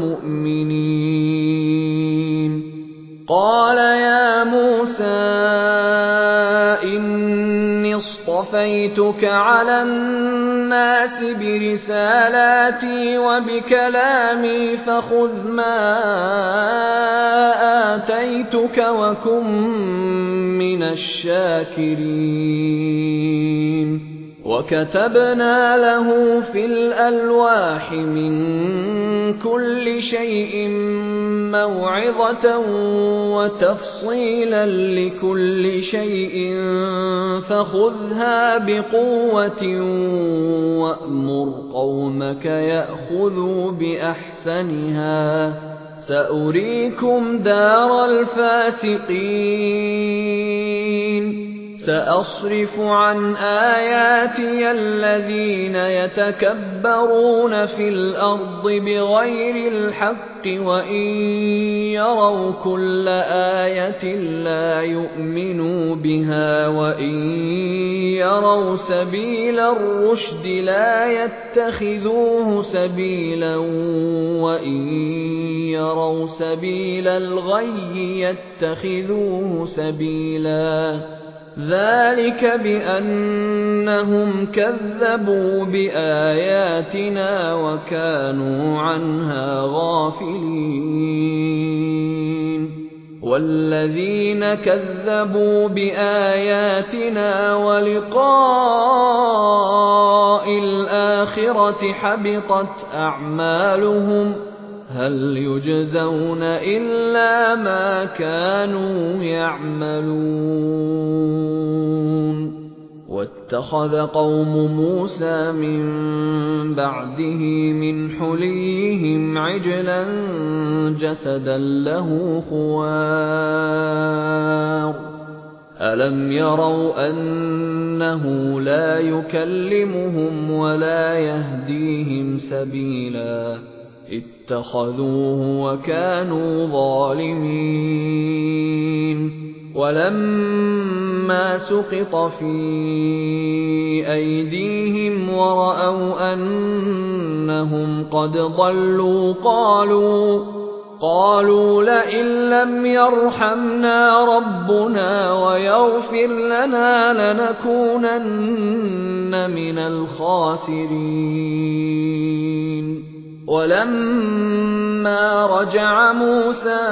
المؤمنين قال يا موسى إني اصطفيتك على الناس برسالاتي وبكلامي فخذ ما آتيتك وكن من الشاكرين وكتبنا له في الألواح من كل شيء موعظة وتفصيلا لكل شيء فخذها بقوة وأمر قومك يأخذوا بأحسنها سأريكم دار الفاسقين سأصرف عن آياتي الذين يتكبرون في الأرض بغير الحق وإن يروا كل آية لا يؤمنوا بها وإن يروا سبيل الرشد لا يتخذوه سبيلا وإن يروا سبيل الغي يتخذوه سبيلا ذلك بأنهم كذبوا بآياتنا وكانوا عنها غافلين والذين كذبوا بآياتنا ولقاء الآخرة حبطت أعمالهم هل يجزون إلا ما كانوا يعملون واتخذ قوم موسى من بعده من حليهم عجلا جسدا له خوار ألم يروا أنه لا يكلمهم ولا يهديهم سبيلا اتخذوه وكانوا ظالمين ولما سقط في أيديهم ورأوا أنهم قد ضلوا قالوا قالوا لئن لم يرحمنا ربنا ويغفر لنا لنكونن من الخاسرين ولما رجع موسى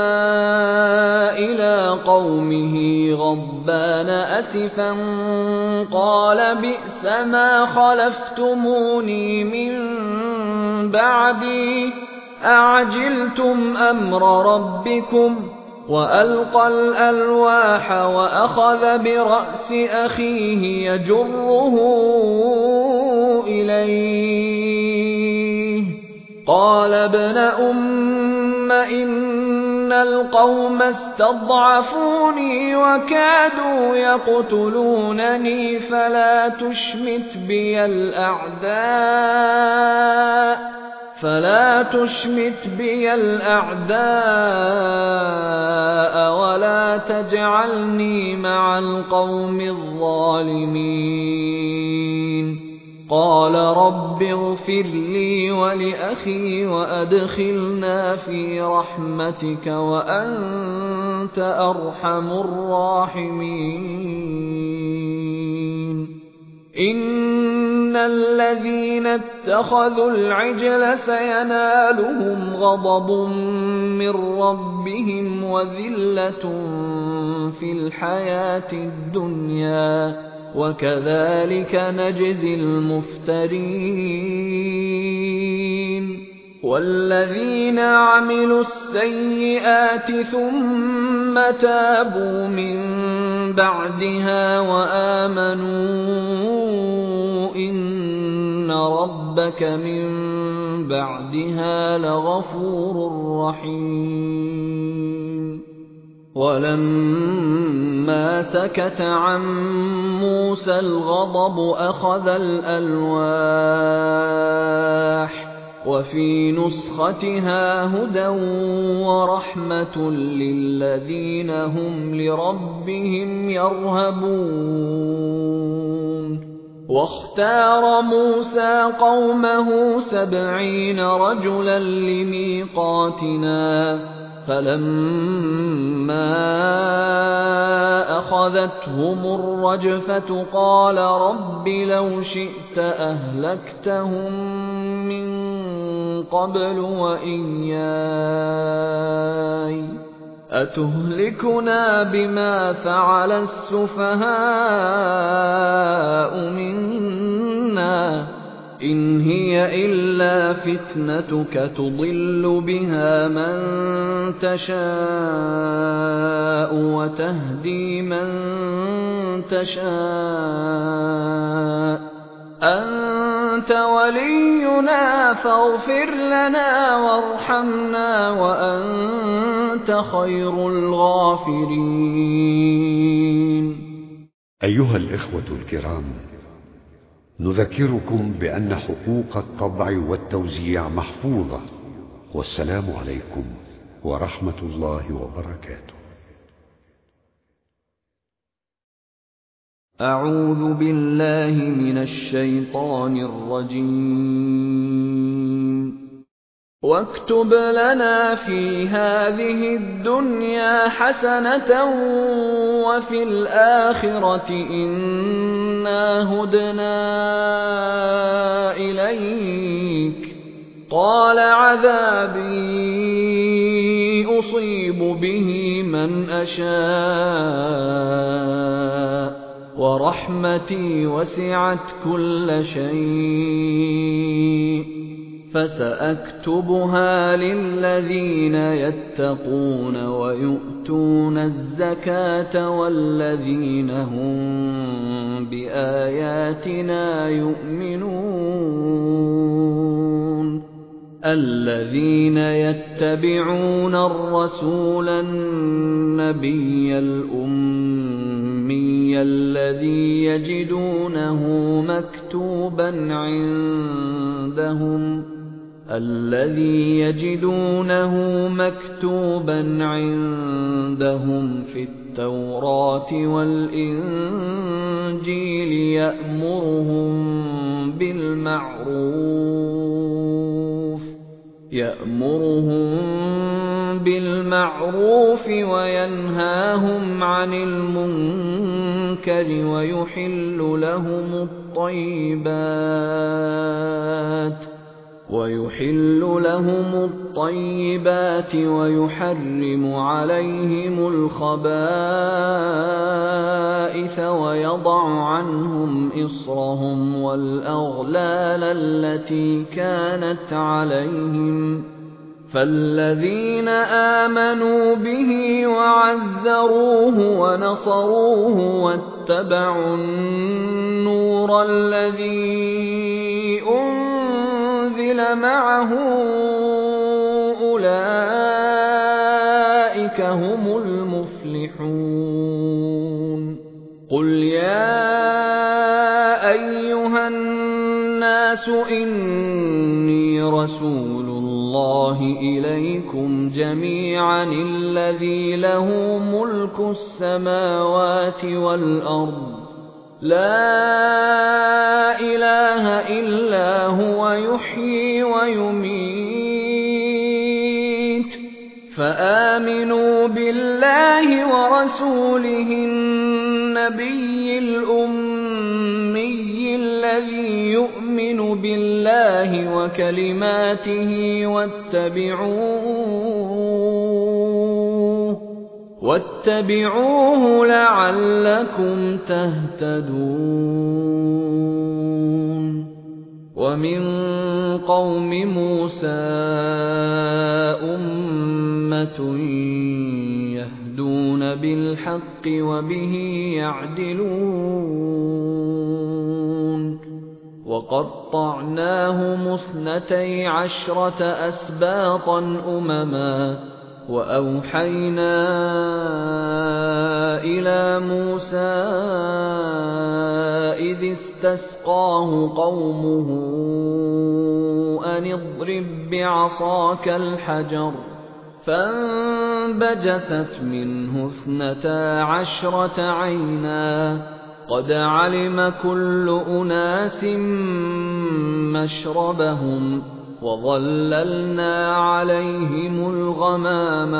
إلى قومه غضبان أسفا قال بئس ما خلفتموني من بعدي أعجلتم أمر ربكم وألقى الألواح وأخذ برأس أخيه يجره إليه قال ابن أم إن القوم استضعفوني وكادوا يقتلونني فلا تشمت بي الأعداء فلا تشمت بي الأعداء ولا تجعلني مع القوم الظالمين قال رب اغفر لي ولأخي وأدخلنا في رحمتك وأنت أرحم الراحمين إن الذين اتخذوا العجل سينالهم غضب من ربهم وذلة في الحياة الدنيا وكذلك نجزي المفترين والذين عملوا السيئات ثم تابوا من بعدها وآمنوا إن رَبَّكَ مِن بَعْدِهَا لَغَفُورٌ رَّحِيمٌ وَلَمَّا سَكَتَ عَن مُّوسَى الْغَضَبُ أَخَذَ الْأَلْوَاحَ وَفِي نُسْخَتِهَا هُدًى وَرَحْمَةٌ لِّلَّذِينَ هُمْ لِرَبِّهِمْ يَرْهَبُونَ وَاخْتَارَ مُوسَىٰ قَوْمَهُ سَبْعِينَ رَجُلًا لِّمِيقَاتِنَا فَلَمَّا أَخَذَتْهُمُ الرَّجْفَةُ قَالَ رَبِّ لَوْ شِئْتَ أَهْلَكْتَهُم مِّن قَبْلُ وَإِيَّايَ أَتُهْلِكُنَا بِمَا فَعَلَ السُّفَهَاءُ مِنَّا إِنْ هِيَ إِلَّا فِتْنَتُكَ تُضِلُّ بِهَا مَن تَشَاءُ وَتَهْدِي مَن تَشَاءُ أَنتَ وَلِيُّنَا فَاغْفِرْ لَنَا وَارْحَمْنَا وَأَنتَ خَيْرُ الْغَافِرِينَ. أيها الإخوة الكرام، نذكركم بأن حقوق الطبع والتوزيع محفوظة، والسلام عليكم ورحمة الله وبركاته. أعوذ بالله من الشيطان الرجيم. واكتب لنا في هذه الدنيا حسنة وفي الآخرة إنا هدنا إليك. قال عذابي أصيب به من أشاء ورحمتي وسعت كل شيء فسأكتبها للذين يتقون ويؤتون الزكاة والذين هم بآياتنا يؤمنون. الذين يتبعون الرسول النبي الأمي الذي يجدونه مكتوبا عندهم الذي يجدونه مكتوبا عندهم في التوراة والإنجيل يأمرهم بالمعروف يأمرهم بالمعروف وينهاهم عن المنكر ويحل لهم الطيبات ويحل لهم الطيبات ويحرم عليهم الخبائث ويضع عنهم إصرهم والأغلال التي كانت عليهم. فالذين آمنوا به وعزروه ونصروه واتبعوا النور الذي أنزل معه أولئك هم المفلحون. قل يا أيها الناس إني رسول الله إليكم جميعا الذي له ملك السماوات والأرض لا إله إلا هو يحيي ويميت فآمنوا بالله ورسوله النبي الأمي الذي يؤمن بالله وكلماته واتبعوه واتبعوه لعلكم تهتدون. ومن قوم موسى أمة يهدون بالحق وبه يعدلون. وقطعناهم اثنتي عشرة أسباطا أمما وأوحينا إلى موسى إذ استسقاه قومه أن اضرب بعصاك الحجر فانبجست منه اثنتا عشرة عينا قد علم كل أناس مشربهم وظللنا عليهم الغمام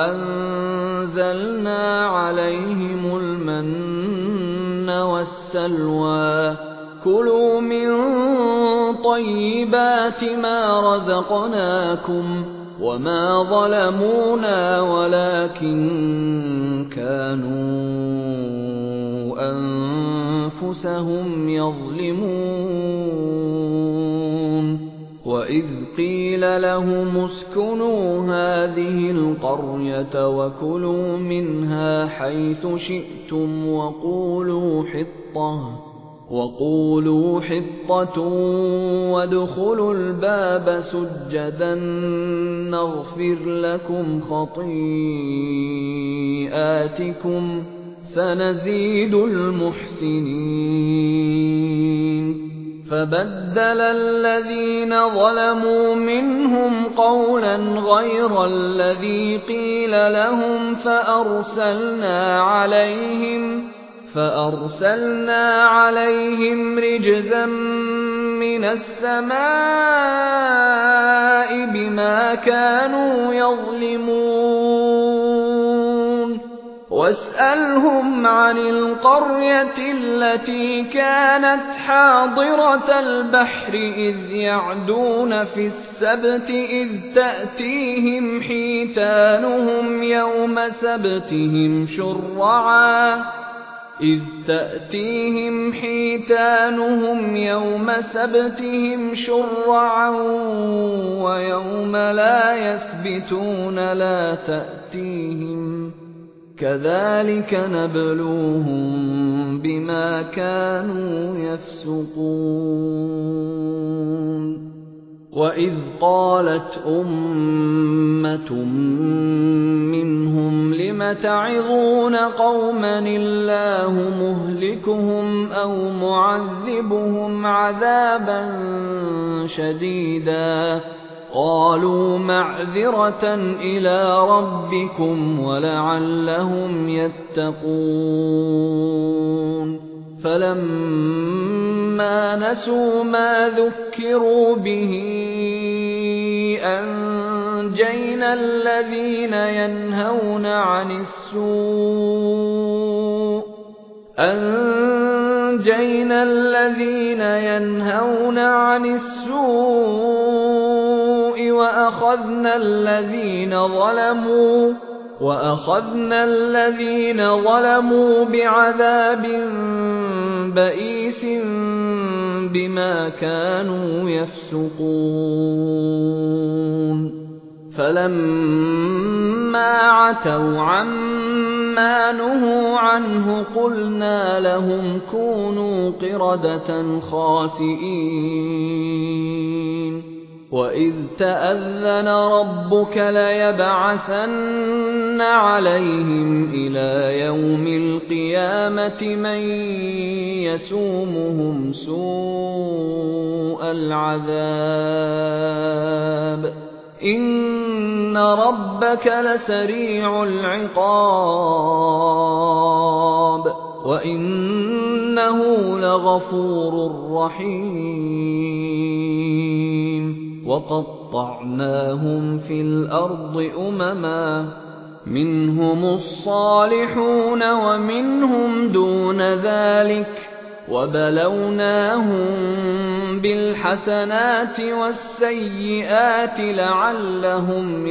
وأنزلنا عليهم المن والسلوى كلوا من طيبات ما رزقناكم وما ظلمونا ولكن كانوا أنفسهم يظلمون وإذ قيل لهم اسكنوا هذه القرية وكلوا منها حيث شئتم وقولوا حطة وقولوا حطة وادخلوا الباب سجدا نغفر لكم خطيئاتكم سنزيد المحسنين فبدل الذين ظلموا منهم قولا غير الذي قيل لهم فأرسلنا عليهم فأرسلنا عليهم رجزا من السماء بما كانوا يظلمون واسألهم عن القرية التي كانت حاضرة البحر إذ يعدون في السبت إذ تأتيهم حيتانهم يوم سبتهم شرعا إذ تأتيهم حيتانهم يوم سبتهم شرعا ويوم لا يسبتون لا تأتيهم كذلك نبلوهم بما كانوا يفسقون وإذ قالت أمة منهم لم تعظون قوما الله مهلكهم أو معذبهم عذابا شديدا قالوا معذرة إلى ربكم ولعلهم يتقون فلما نسوا ما ذكروا به أنجينا الذين ينهون عن السوء أنجينا الذين ينهون عن السوء وأخذنا الذين ظلموا وأخذنا الذين ظلموا بعذاب بئيس بما كانوا يفسقون فلما عتوا عما نهوا عنه قلنا لهم كونوا قردة خاسئين وإذ تأذن ربك ليبعثن عليهم إلى يوم القيامة من يسومهم سوء العذاب إن ربك لسريع العقاب وإنه لغفور رحيم وقطعناهم في الأرض أمما منهم الصالحون ومنهم دون ذلك وبلوناهم بالحسنات والسيئات لعلهم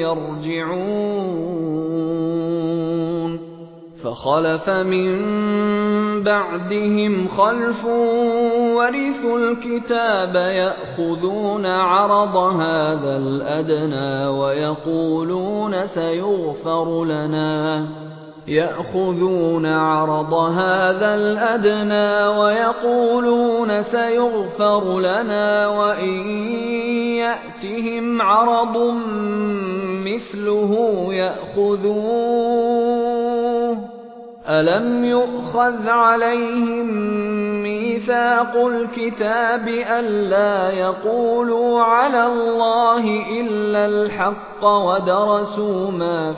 يرجعون فخلف من بعدهم خلف ورثوا الكتاب يأخذون عرض هذا الأدنى ويقولون سيغفر لنا يأخذون عرض هذا الأدنى ويقولون سيغفر لنا وإن يأتهم عرض مثله يأخذوه ألم يؤخذ عليهم ميثاق الكتاب ألا يقولوا على الله إلا الحق ودرسوا ما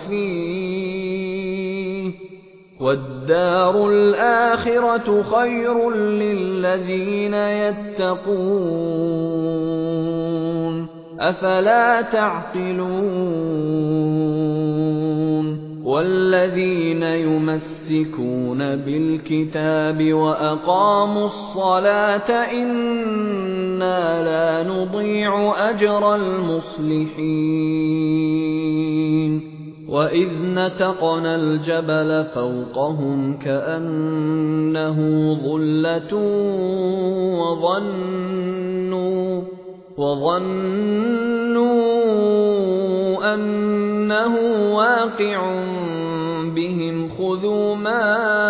فيه والدار الآخرة خير للذين يتقون أفلا تعقلون والذين يمسكون بالكتاب وأقاموا الصلاة إنا لا نضيع أجر المصلحين وإذ نتقنا الجبل فوقهم كأنه ظلة وظنوا وظنوا أنه واقع بهم خذوا ما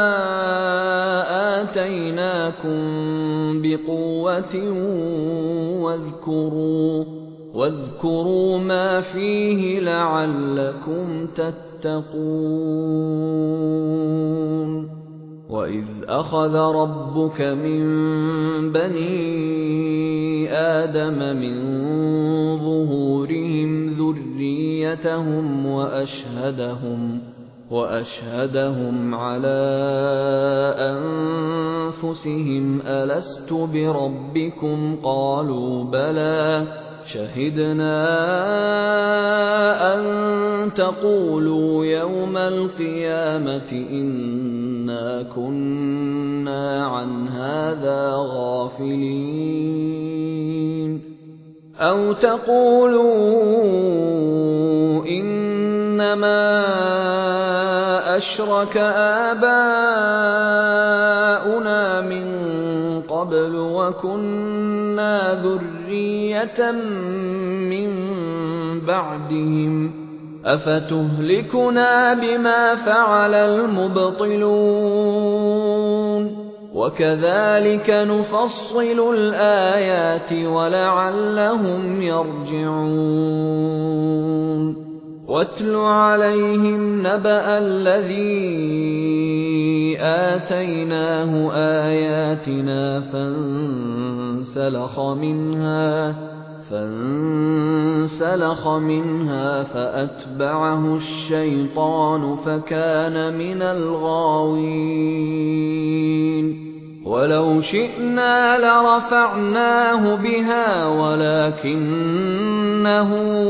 آتيناكم بقوة واذكروا واذكروا ما فيه لعلكم تتقون وإذ أخذ ربك من بني آدم من ظهورهم ذريتهم وأشهدهم وأشهدهم على أنفسهم ألست بربكم قالوا بلى شهدنا أن تقولوا يوم القيامة إنا كنا عن هذا غافلين أو تقولوا إنما أشرك آباؤنا من قبل وكنا ذرية من بعدهم أفتهلكنا بما فعل المبطلون وكذلك نفصل الآيات ولعلهم يرجعون واتل عليهم نبأ الذي آتيناه آياتنا فانسلخ منها فانسلخ منها فأتبعه الشيطان فكان من الغاوين ولو شئنا لرفعناه بها ولكنه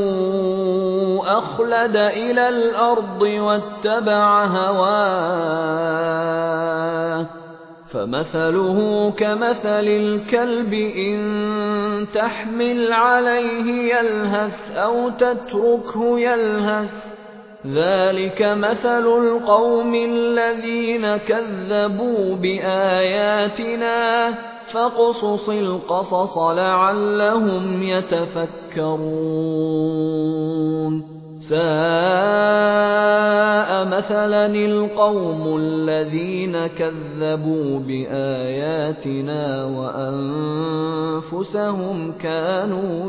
أخلد إلى الأرض واتبع هواه فمثله كمثل الكلب إن تحمل عليه يلهث أو تتركه يلهث ذلك مثل القوم الذين كذبوا بآياتنا فاقصص القصص لعلهم يتفكرون ساء مثلا القوم الذين كذبوا بآياتنا وأنفسهم كانوا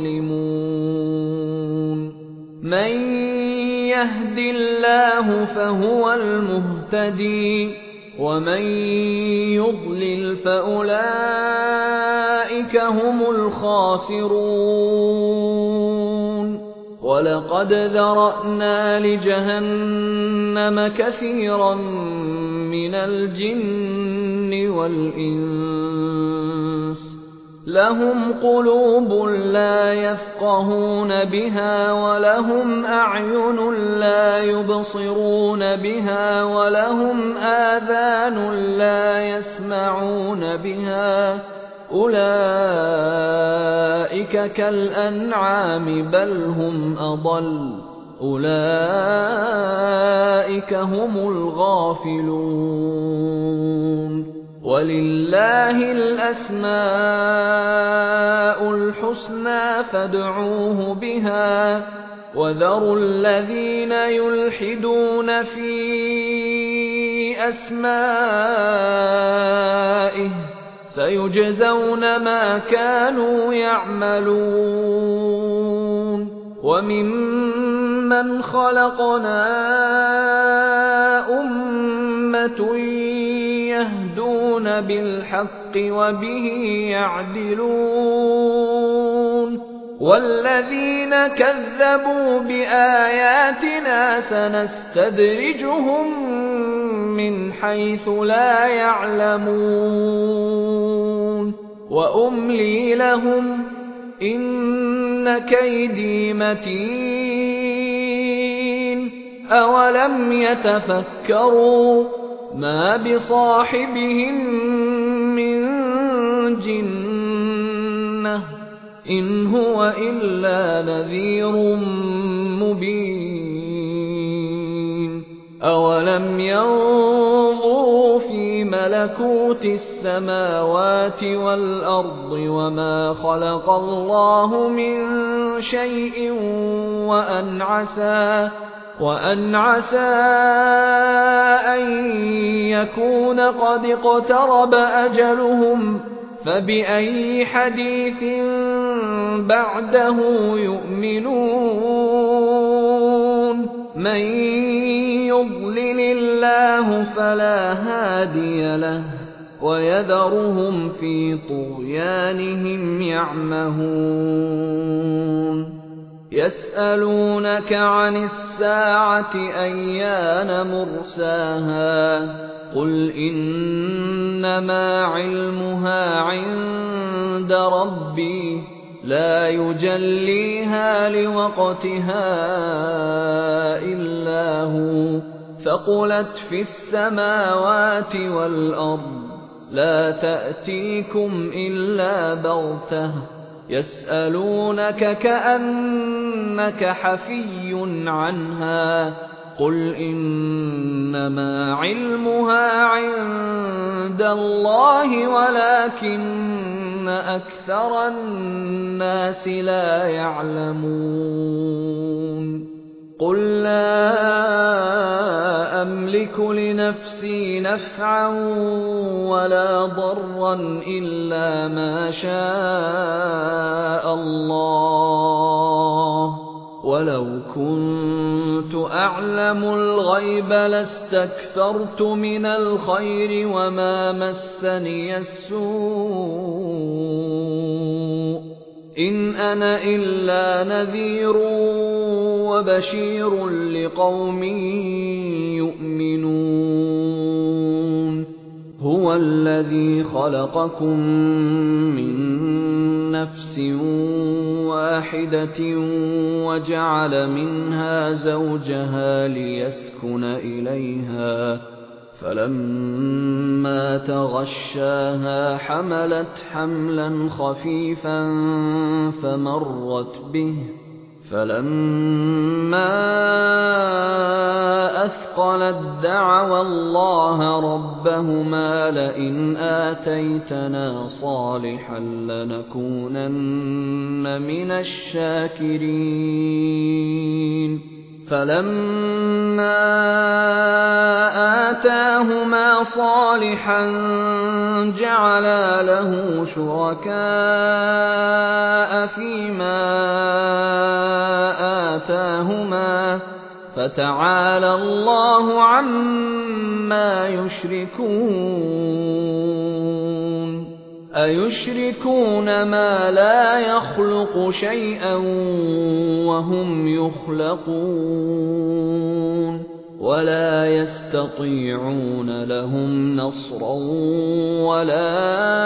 يظلمون من يهد الله فهو المهتدي ومن يضلل فأولئك هم الخاسرون ولقد ذرأنا لجهنم كثيرا من الجن والإنس لهم قلوب لا يفقهون بها ولهم أعين لا يبصرون بها ولهم آذان لا يسمعون بها أولئك كالأنعام بل هم أضل أولئك هم الغافلون ولله الأسماء الحسنى فادعوه بها وذروا الذين يلحدون في أسمائه سيجزون ما كانوا يعملون وممن خلقنا أمة يهدون بالحق وبه يعدلون والذين كذبوا بآياتنا سنستدرجهم من حيث لا يعلمون وأملي لهم إن كيدي متين أولم يتفكروا ما بصاحبهم من جنة إن هو إلا نذير مبين أولم ينظروا في ملكوت السماوات والأرض وما خلق الله من شيء وأن عسى وأن عسى أن يكون قد اقترب أجلهم فبأي حديث بعده يؤمنون من يضلل الله فلا هادي له ويذرهم في طغيانهم يعمهون يسألونك عن الساعة أيان مرساها قل إنما علمها عند ربي لا يجليها لوقتها إلا هو ثقلت في السماوات والأرض لا تأتيكم إلا بغتة يسألونك كأنك حفي عنها قل إنما علمها عند الله ولكن أكثر الناس لا يعلمون قل لا أملك لنفسي نفعا ولا ضرا إلا ما شاء الله ولو كنت أعلم الغيب لاستكثرت من الخير وما مسني السوء إن أنا إلا نذير وبشير لقوم يؤمنون هو الذي خلقكم من نفس واحدة وجعل منها زوجها ليسكن إليها فلما تغشاها حملت حملا خفيفا فمرت به فلما أثقلت دعوا الله ربهما لئن آتيتنا صالحا لنكونن من الشاكرين فلما آتاهما صالحا جعلا له شركاء فيما آتاهما فتعالى الله عما يشركون أيشركون ما لا يخلق شيئا وهم يخلقون ولا يستطيعون لهم نصرا ولا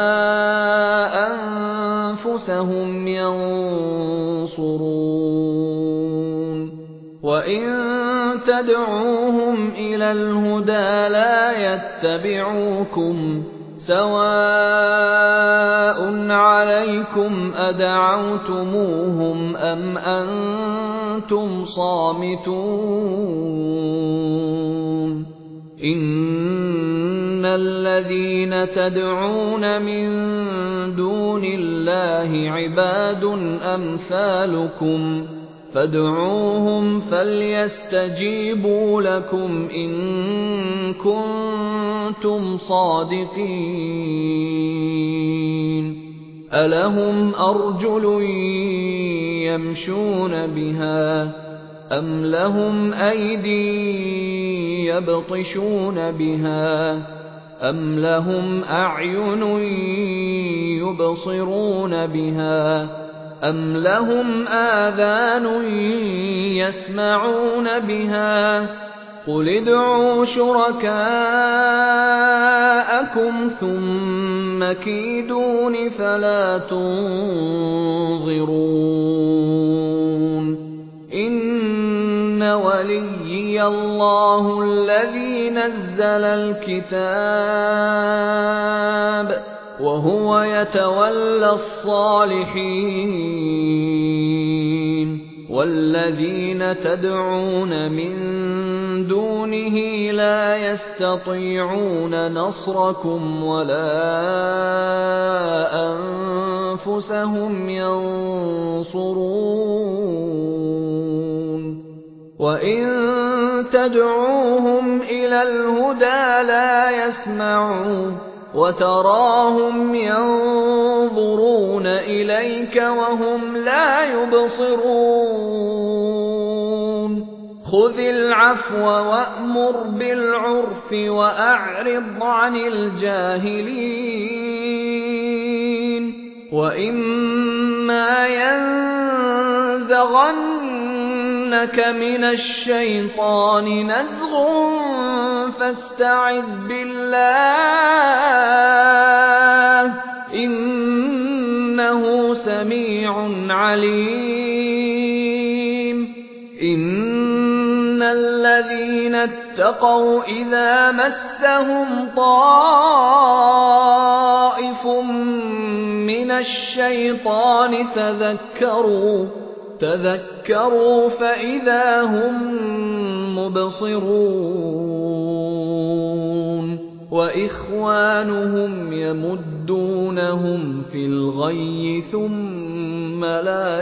أنفسهم ينصرون وإن تدعوهم إلى الهدى لا يتبعوكم سواء عليكم أدعوتموهم أم أنتم صامتون إن الذين تدعون من دون الله عباد أمثالكم فادعوهم فليستجيبوا لكم إن كنتم صادقين ألهم أرجل يمشون بها أم لهم أيدي يبطشون بها أم لهم أعين يبصرون بها أم لهم آذان يسمعون بها قل ادعوا شركاءكم ثم كيدون فلا تنظرون إن وليي الله الذي نزل الكتاب وهو يتولى الصالحين والذين تدعون من دونه لا يستطيعون نصركم ولا أنفسهم ينصرون وإن تدعوهم إلى الهدى لا يسمعوا وتراهم ينظرون إليك وهم لا يبصرون خذ العفو وأمر بالعرف وأعرض عن الجاهلين وإما ينزغنك من الشيطان نزغ فاستعذ بالله إنه سميع عليم إن الذين اتقوا إذا مسهم طائف من الشيطان تذكروا تذكروا فإذا هم مبصرون وإخوانهم يمدونهم في الغي ثم لا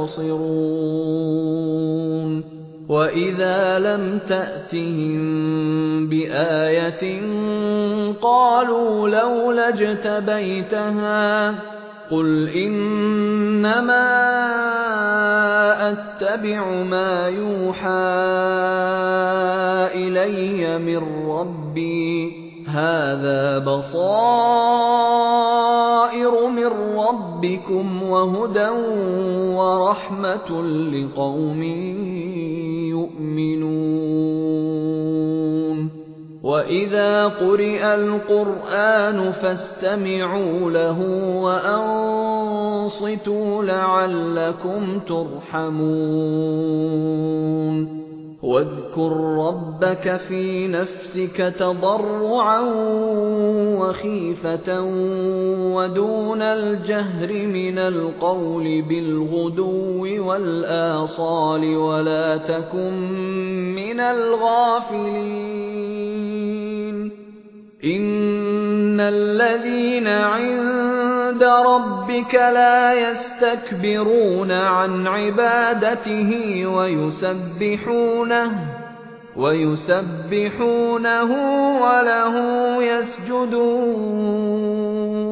يقصرون وإذا لم تأتهم بآية قالوا لولا اجتبيتها قل إنما أتبع ما يوحى إلي من ربي هذا بصائر من ربكم وهدى ورحمة لقوم يؤمنون وإذا قرئ القرآن فاستمعوا له وأنصتوا لعلكم ترحمون واذكر ربك في نفسك تضرعا وخيفة ودون الجهر من القول بالغدو والآصال ولا تكن من الغافلين إن الذين عند ربك لا يستكبرون عن عبادته ويسبحونه ويسبحونه وله يسجدون